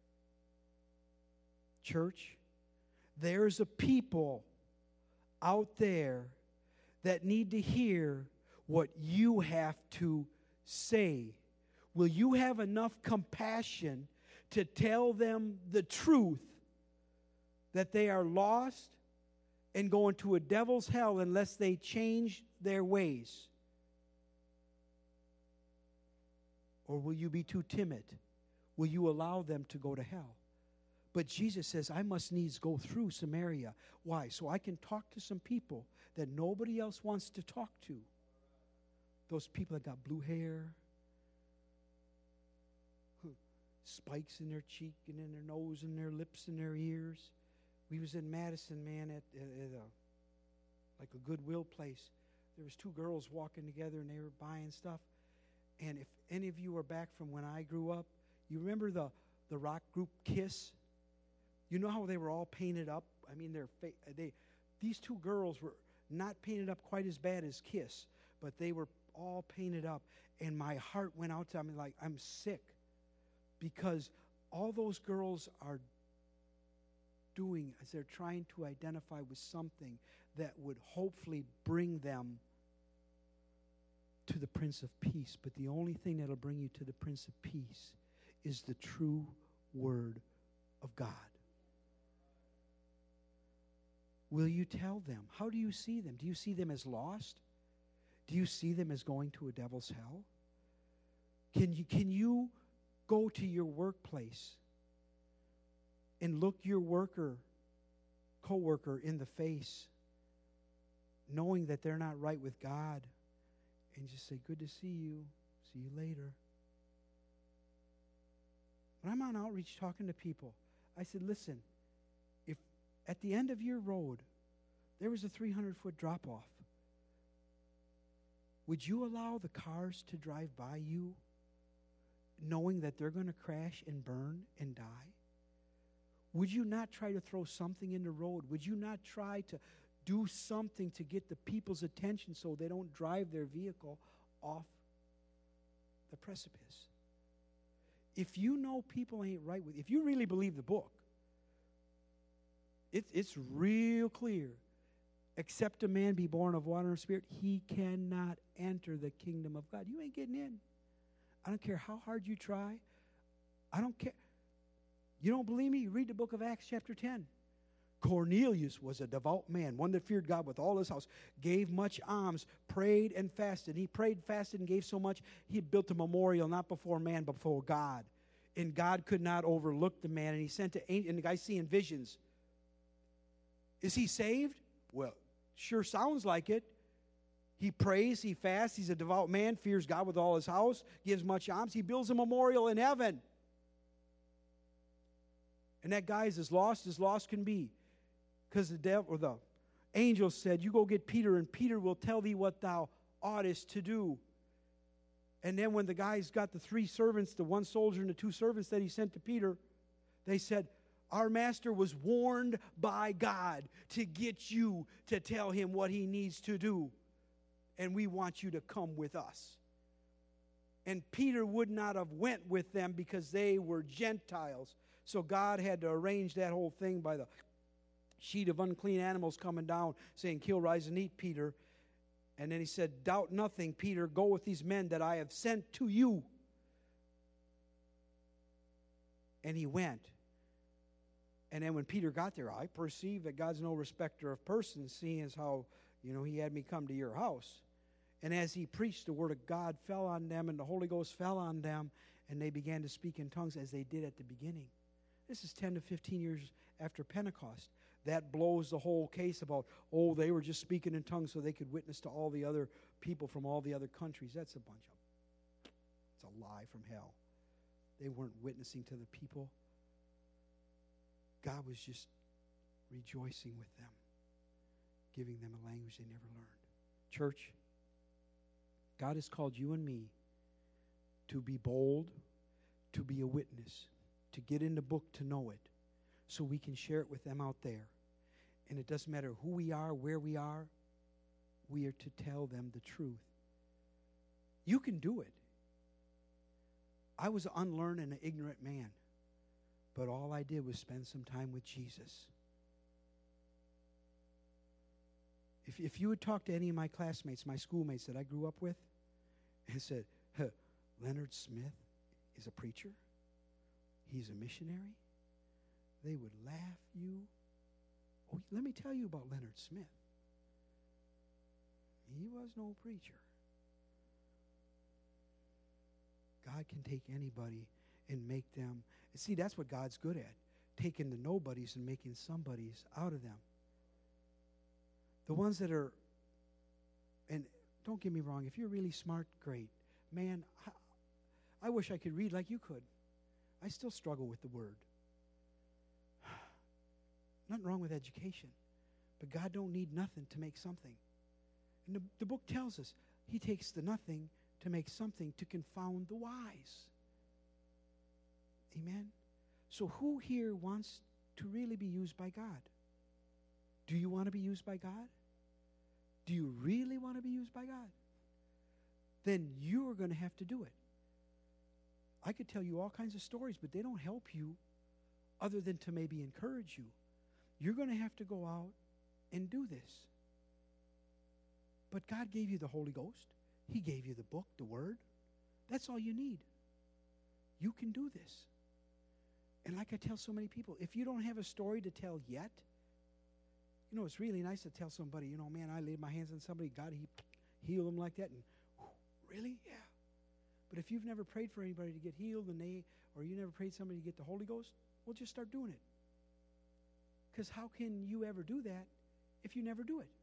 Church, there's a people out there that need to hear what you have to say. Will you have enough compassion to tell them the truth that they are lost and going to a devil's hell unless they change their ways? Or will you be too timid? Will you allow them to go to hell? But Jesus says, I must needs go through Samaria. Why? So I can talk to some people that nobody else wants to talk to. Those people that got blue hair, spikes in their cheek and in their nose and their lips and their ears. We was in Madison, man, at like a Goodwill place. There was two girls walking together and they were buying stuff. And if any of you are back from when I grew up, you remember the rock group Kiss? You know how they were all painted up? I mean, these two girls were not painted up quite as bad as Kiss, but they were all painted up. And my heart went out to them like, I'm sick. Because all those girls are doing is they're trying to identify with something that would hopefully bring them to the Prince of Peace. But the only thing that'll bring you to the Prince of Peace is the true Word of God. Will you tell them? How do you see them? Do you see them as lost? Do you see them as going to a devil's hell? Can you go to your workplace and look your co-worker in the face, knowing that they're not right with God, and just say, good to see you. See you later. When I'm on outreach talking to people, I said, listen, if at the end of your road there was a 300-foot drop-off, would you allow the cars to drive by you knowing that they're going to crash and burn and die? Would you not try to throw something in the road? Would you not try to do something to get the people's attention so they don't drive their vehicle off the precipice? If you know people ain't right with you, if you really believe the book, it's real clear. Except a man be born of water and spirit, he cannot enter the kingdom of God. You ain't getting in. I don't care how hard you try. I don't care. You don't believe me? You read the book of Acts chapter 10. Cornelius was a devout man, one that feared God with all his house, gave much alms, prayed and fasted. He prayed, fasted, and gave so much, he had built a memorial not before man, but before God. And God could not overlook the man, and he sent to angels, and the guy's seeing visions. Is he saved? Well, sure sounds like it. He prays, he fasts, he's a devout man, fears God with all his house, gives much alms. He builds a memorial in heaven. And that guy is as lost can be. Because the devil or the angel said, you go get Peter, and Peter will tell thee what thou oughtest to do. And then when the guy's got the three servants, the one soldier and the two servants that he sent to Peter, they said, our master was warned by God to get you to tell him what he needs to do. And we want you to come with us. And Peter would not have went with them because they were Gentiles. So God had to arrange that whole thing by the sheet of unclean animals coming down saying, kill, rise, and eat, Peter. And then he said, doubt nothing, Peter. Go with these men that I have sent to you. And he went. And then when Peter got there, I perceive that God's no respecter of persons, seeing as how, he had me come to your house. And as he preached, the word of God fell on them, and the Holy Ghost fell on them, and they began to speak in tongues as they did at the beginning. This is 10 to 15 years after Pentecost. That blows the whole case about, oh, they were just speaking in tongues so they could witness to all the other people from all the other countries. That's a bunch of, it's a lie from hell. They weren't witnessing to the people. God was just rejoicing with them, giving them a language they never learned. Church, God has called you and me to be bold, to be a witness, to get in the book to know it, so we can share it with them out there. And it doesn't matter who we are, where we are to tell them the truth. You can do it. I was an unlearned and an ignorant man, but all I did was spend some time with Jesus. If you would talk to any of my classmates, my schoolmates that I grew up with, and said, Leonard Smith is a preacher? He's a missionary? They would laugh you. Oh, let me tell you about Leonard Smith. He was no preacher. God can take anybody and make them. See, that's what God's good at, taking the nobodies and making somebodies out of them. The ones that are, and don't get me wrong, if you're really smart, great. Man, I wish I could read like you could. I still struggle with the word. Nothing wrong with education, but God don't need nothing to make something. And the book tells us he takes the nothing to make something, to confound the wise. Amen? So who here wants to really be used by God? Do you want to be used by God? Do you really want to be used by God? Then you are going to have to do it. I could tell you all kinds of stories, but they don't help you other than to maybe encourage you. You're going to have to go out and do this. But God gave you the Holy Ghost. He gave you the book, the Word. That's all you need. You can do this. And like I tell so many people, if you don't have a story to tell yet, you know, it's really nice to tell somebody, you know, man, I laid my hands on somebody, God, he healed them like that. And really? Yeah. But if you've never prayed for anybody to get healed or you never prayed somebody to get the Holy Ghost, well, just start doing it. Because how can you ever do that if you never do it?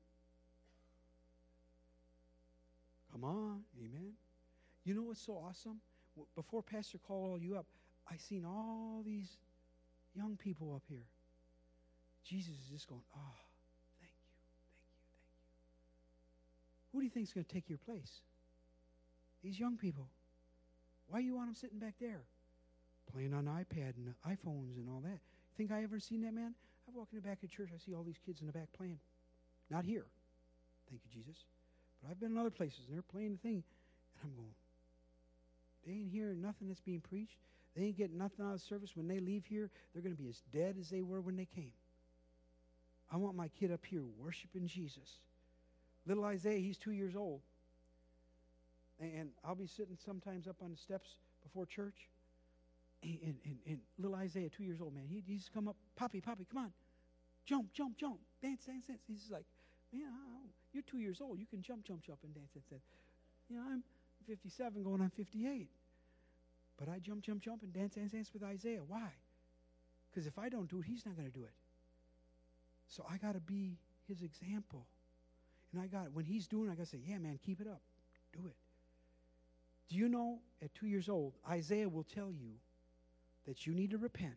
Come on, amen. You know what's so awesome? Before Pastor called all you up, I seen all these young people up here. Jesus is just going, oh, thank you, thank you, thank you. Who do you think is going to take your place? These young people. Why do you want them sitting back there? Playing on iPad and iPhones and all that. Think I ever seen that, man? I walk in the back of church, I see all these kids in the back playing. Not here. Thank you, Jesus. But I've been in other places, and they're playing the thing. And I'm going, they ain't hearing nothing that's being preached. They ain't getting nothing out of service. When they leave here, they're going to be as dead as they were when they came. I want my kid up here worshiping Jesus. Little Isaiah, he's 2 years old. And I'll be sitting sometimes up on the steps before church. And little Isaiah, 2 years old, man, he's come up, Poppy, come on. Jump, dance. He's like, man, you're 2 years old. You can jump, and dance. You know, I'm 57 going on 58. But I jump, and dance with Isaiah. Why? Because if I don't do it, he's not going to do it. So I got to be his example. And when he's doing it, I got to say, yeah, man, keep it up. Do it. Do you know, at 2 years old, Isaiah will tell you that you need to repent.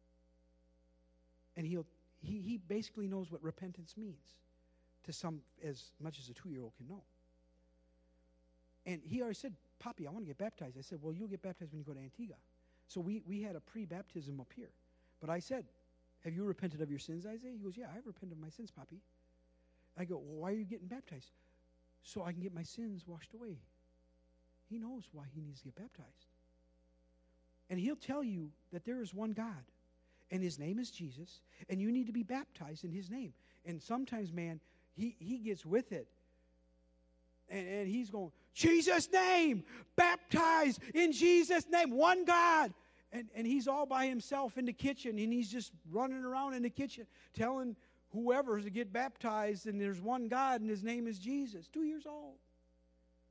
And he basically knows what repentance means to some as much as a 2-year-old can know. And he already said, Poppy, I want to get baptized. I said, well, you'll get baptized when you go to Antigua. So we had a pre-baptism up here. But I said, have you repented of your sins, Isaiah? He goes, yeah, I've repented of my sins, Poppy. I go, well, why are you getting baptized? So I can get my sins washed away. He knows why he needs to get baptized. And he'll tell you that there is one God, and his name is Jesus, and you need to be baptized in his name. And sometimes, man, he gets with it. And he's going, Jesus' name, baptized in Jesus' name, one God. And he's all by himself in the kitchen, and he's just running around in the kitchen telling whoever to get baptized, and there's one God, and his name is Jesus. 2 years old.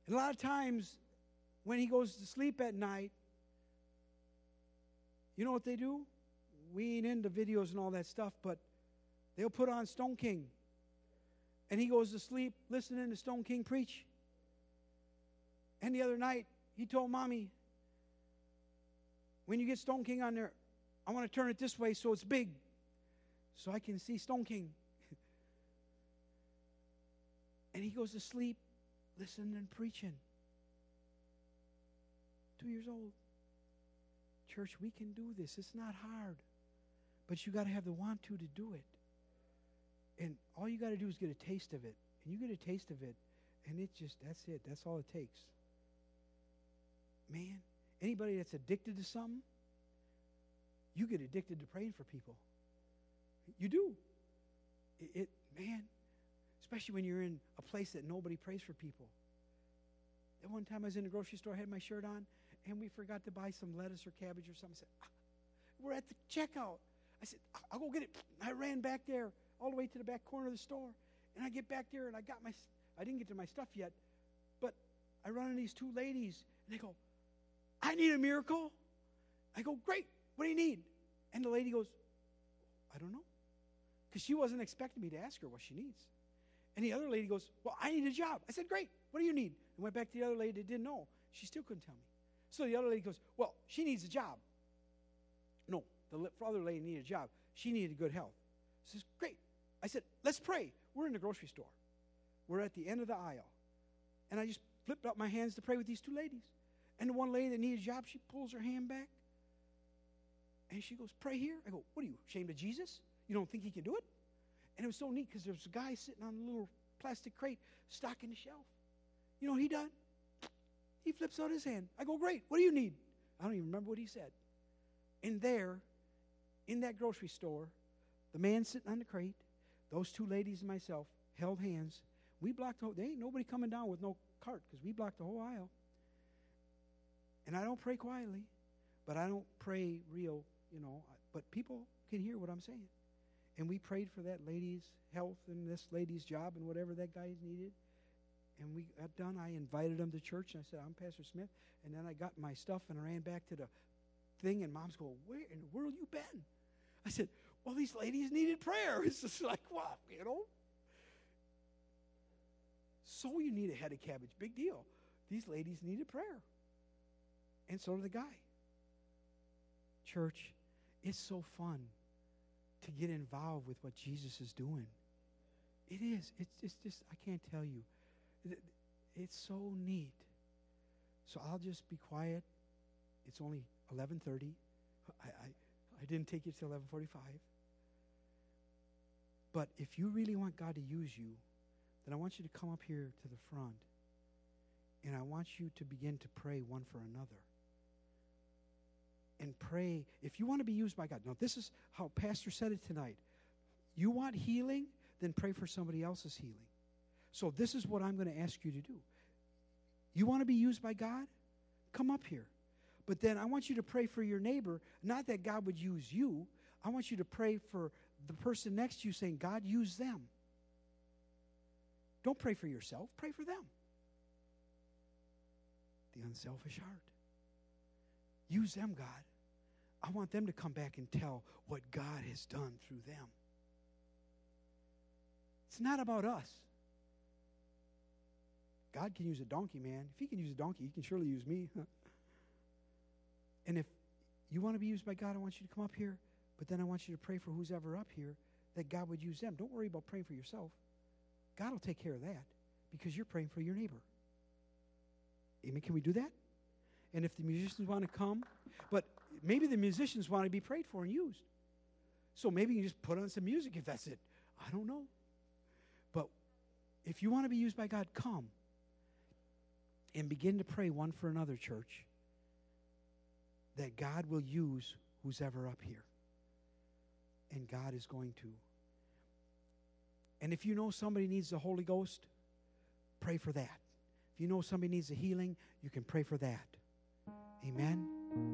And a lot of times, when he goes to sleep at night, you know what they do? We ain't into videos and all that stuff, but they'll put on Stone King. And he goes to sleep listening to Stone King preach. And the other night, he told Mommy, when you get Stone King on there, I want to turn it this way so it's big, so I can see Stone King. And he goes to sleep listening and preaching. 2 years old. Church, we can do this. It's not hard. But you got to have the want to do it. And all you got to do is get a taste of it. And you get a taste of it, and that's it. That's all it takes. Man, anybody that's addicted to something, you get addicted to praying for people. You do. Man, especially when you're in a place that nobody prays for people. At one time I was in the grocery store, I had my shirt on, and we forgot to buy some lettuce or cabbage or something. I said, we're at the checkout. I said, I'll go get it. I ran back there all the way to the back corner of the store, and I get back there, and I didn't get to my stuff yet, but I run into these two ladies, and they go, I need a miracle. I go, great. What do you need? And the lady goes, I don't know. Because she wasn't expecting me to ask her what she needs. And the other lady goes, well, I need a job. I said, great. What do you need? And went back to the other lady that didn't know. She still couldn't tell me. So the other lady goes, well, she needs a job. No, the other lady needed a job. She needed good health. She says, great. I said, let's pray. We're in the grocery store. We're at the end of the aisle. And I just flipped up my hands to pray with these two ladies. And the one lady that needed a job, she pulls her hand back. And she goes, pray here. I go, what are you, ashamed of Jesus? You don't think he can do it? And it was so neat because there was a guy sitting on a little plastic crate stocking the shelf. You know what he done? He flips out his hand. I go, great, what do you need? I don't even remember what he said. And there, in that grocery store, the man sitting on the crate, those two ladies and myself held hands. We blocked the whole, there ain't nobody coming down with no cart because we blocked the whole aisle. And I don't pray quietly, but I don't pray real, but people can hear what I'm saying. And we prayed for that lady's health and this lady's job and whatever that guy needed. And we got done. I invited him to church, and I said, I'm Pastor Smith. And then I got my stuff, and I ran back to the thing, and Mom's going, where in the world you been? I said, well, these ladies needed prayer. It's just like, wow, So you need a head of cabbage. Big deal. These ladies needed prayer. And so did the guy. Church, it's so fun to get involved with what Jesus is doing. It is. It's just, I can't tell you. It's so neat. So I'll just be quiet. It's only 11:30. I didn't take it till 11:45. But if you really want God to use you, then I want you to come up here to the front. And I want you to begin to pray one for another. And pray, if you want to be used by God. Now, this is how Pastor said it tonight. You want healing? Then pray for somebody else's healing. So this is what I'm going to ask you to do. You want to be used by God? Come up here. But then I want you to pray for your neighbor, not that God would use you. I want you to pray for the person next to you saying, God, use them. Don't pray for yourself. Pray for them. The unselfish heart. Use them, God. I want them to come back and tell what God has done through them. It's not about us. God can use a donkey, man. If he can use a donkey, he can surely use me. And if you want to be used by God, I want you to come up here. But then I want you to pray for who's ever up here that God would use them. Don't worry about praying for yourself. God will take care of that because you're praying for your neighbor. Amen. Can we do that? And if the musicians want to come, but maybe the musicians want to be prayed for and used. So maybe you can just put on some music if that's it. I don't know. But if you want to be used by God, come and begin to pray one for another, church, that God will use who's ever up here. And God is going to. And if you know somebody needs the Holy Ghost, pray for that. If you know somebody needs a healing, you can pray for that. Amen.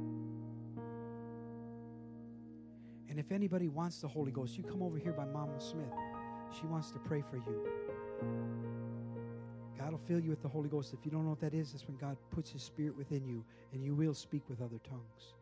And if anybody wants the Holy Ghost, you come over here by Mama Smith. She wants to pray for you. God God will fill you with the Holy Ghost. If you don't know what that is, that's when God puts His Spirit within you, and you will speak with other tongues.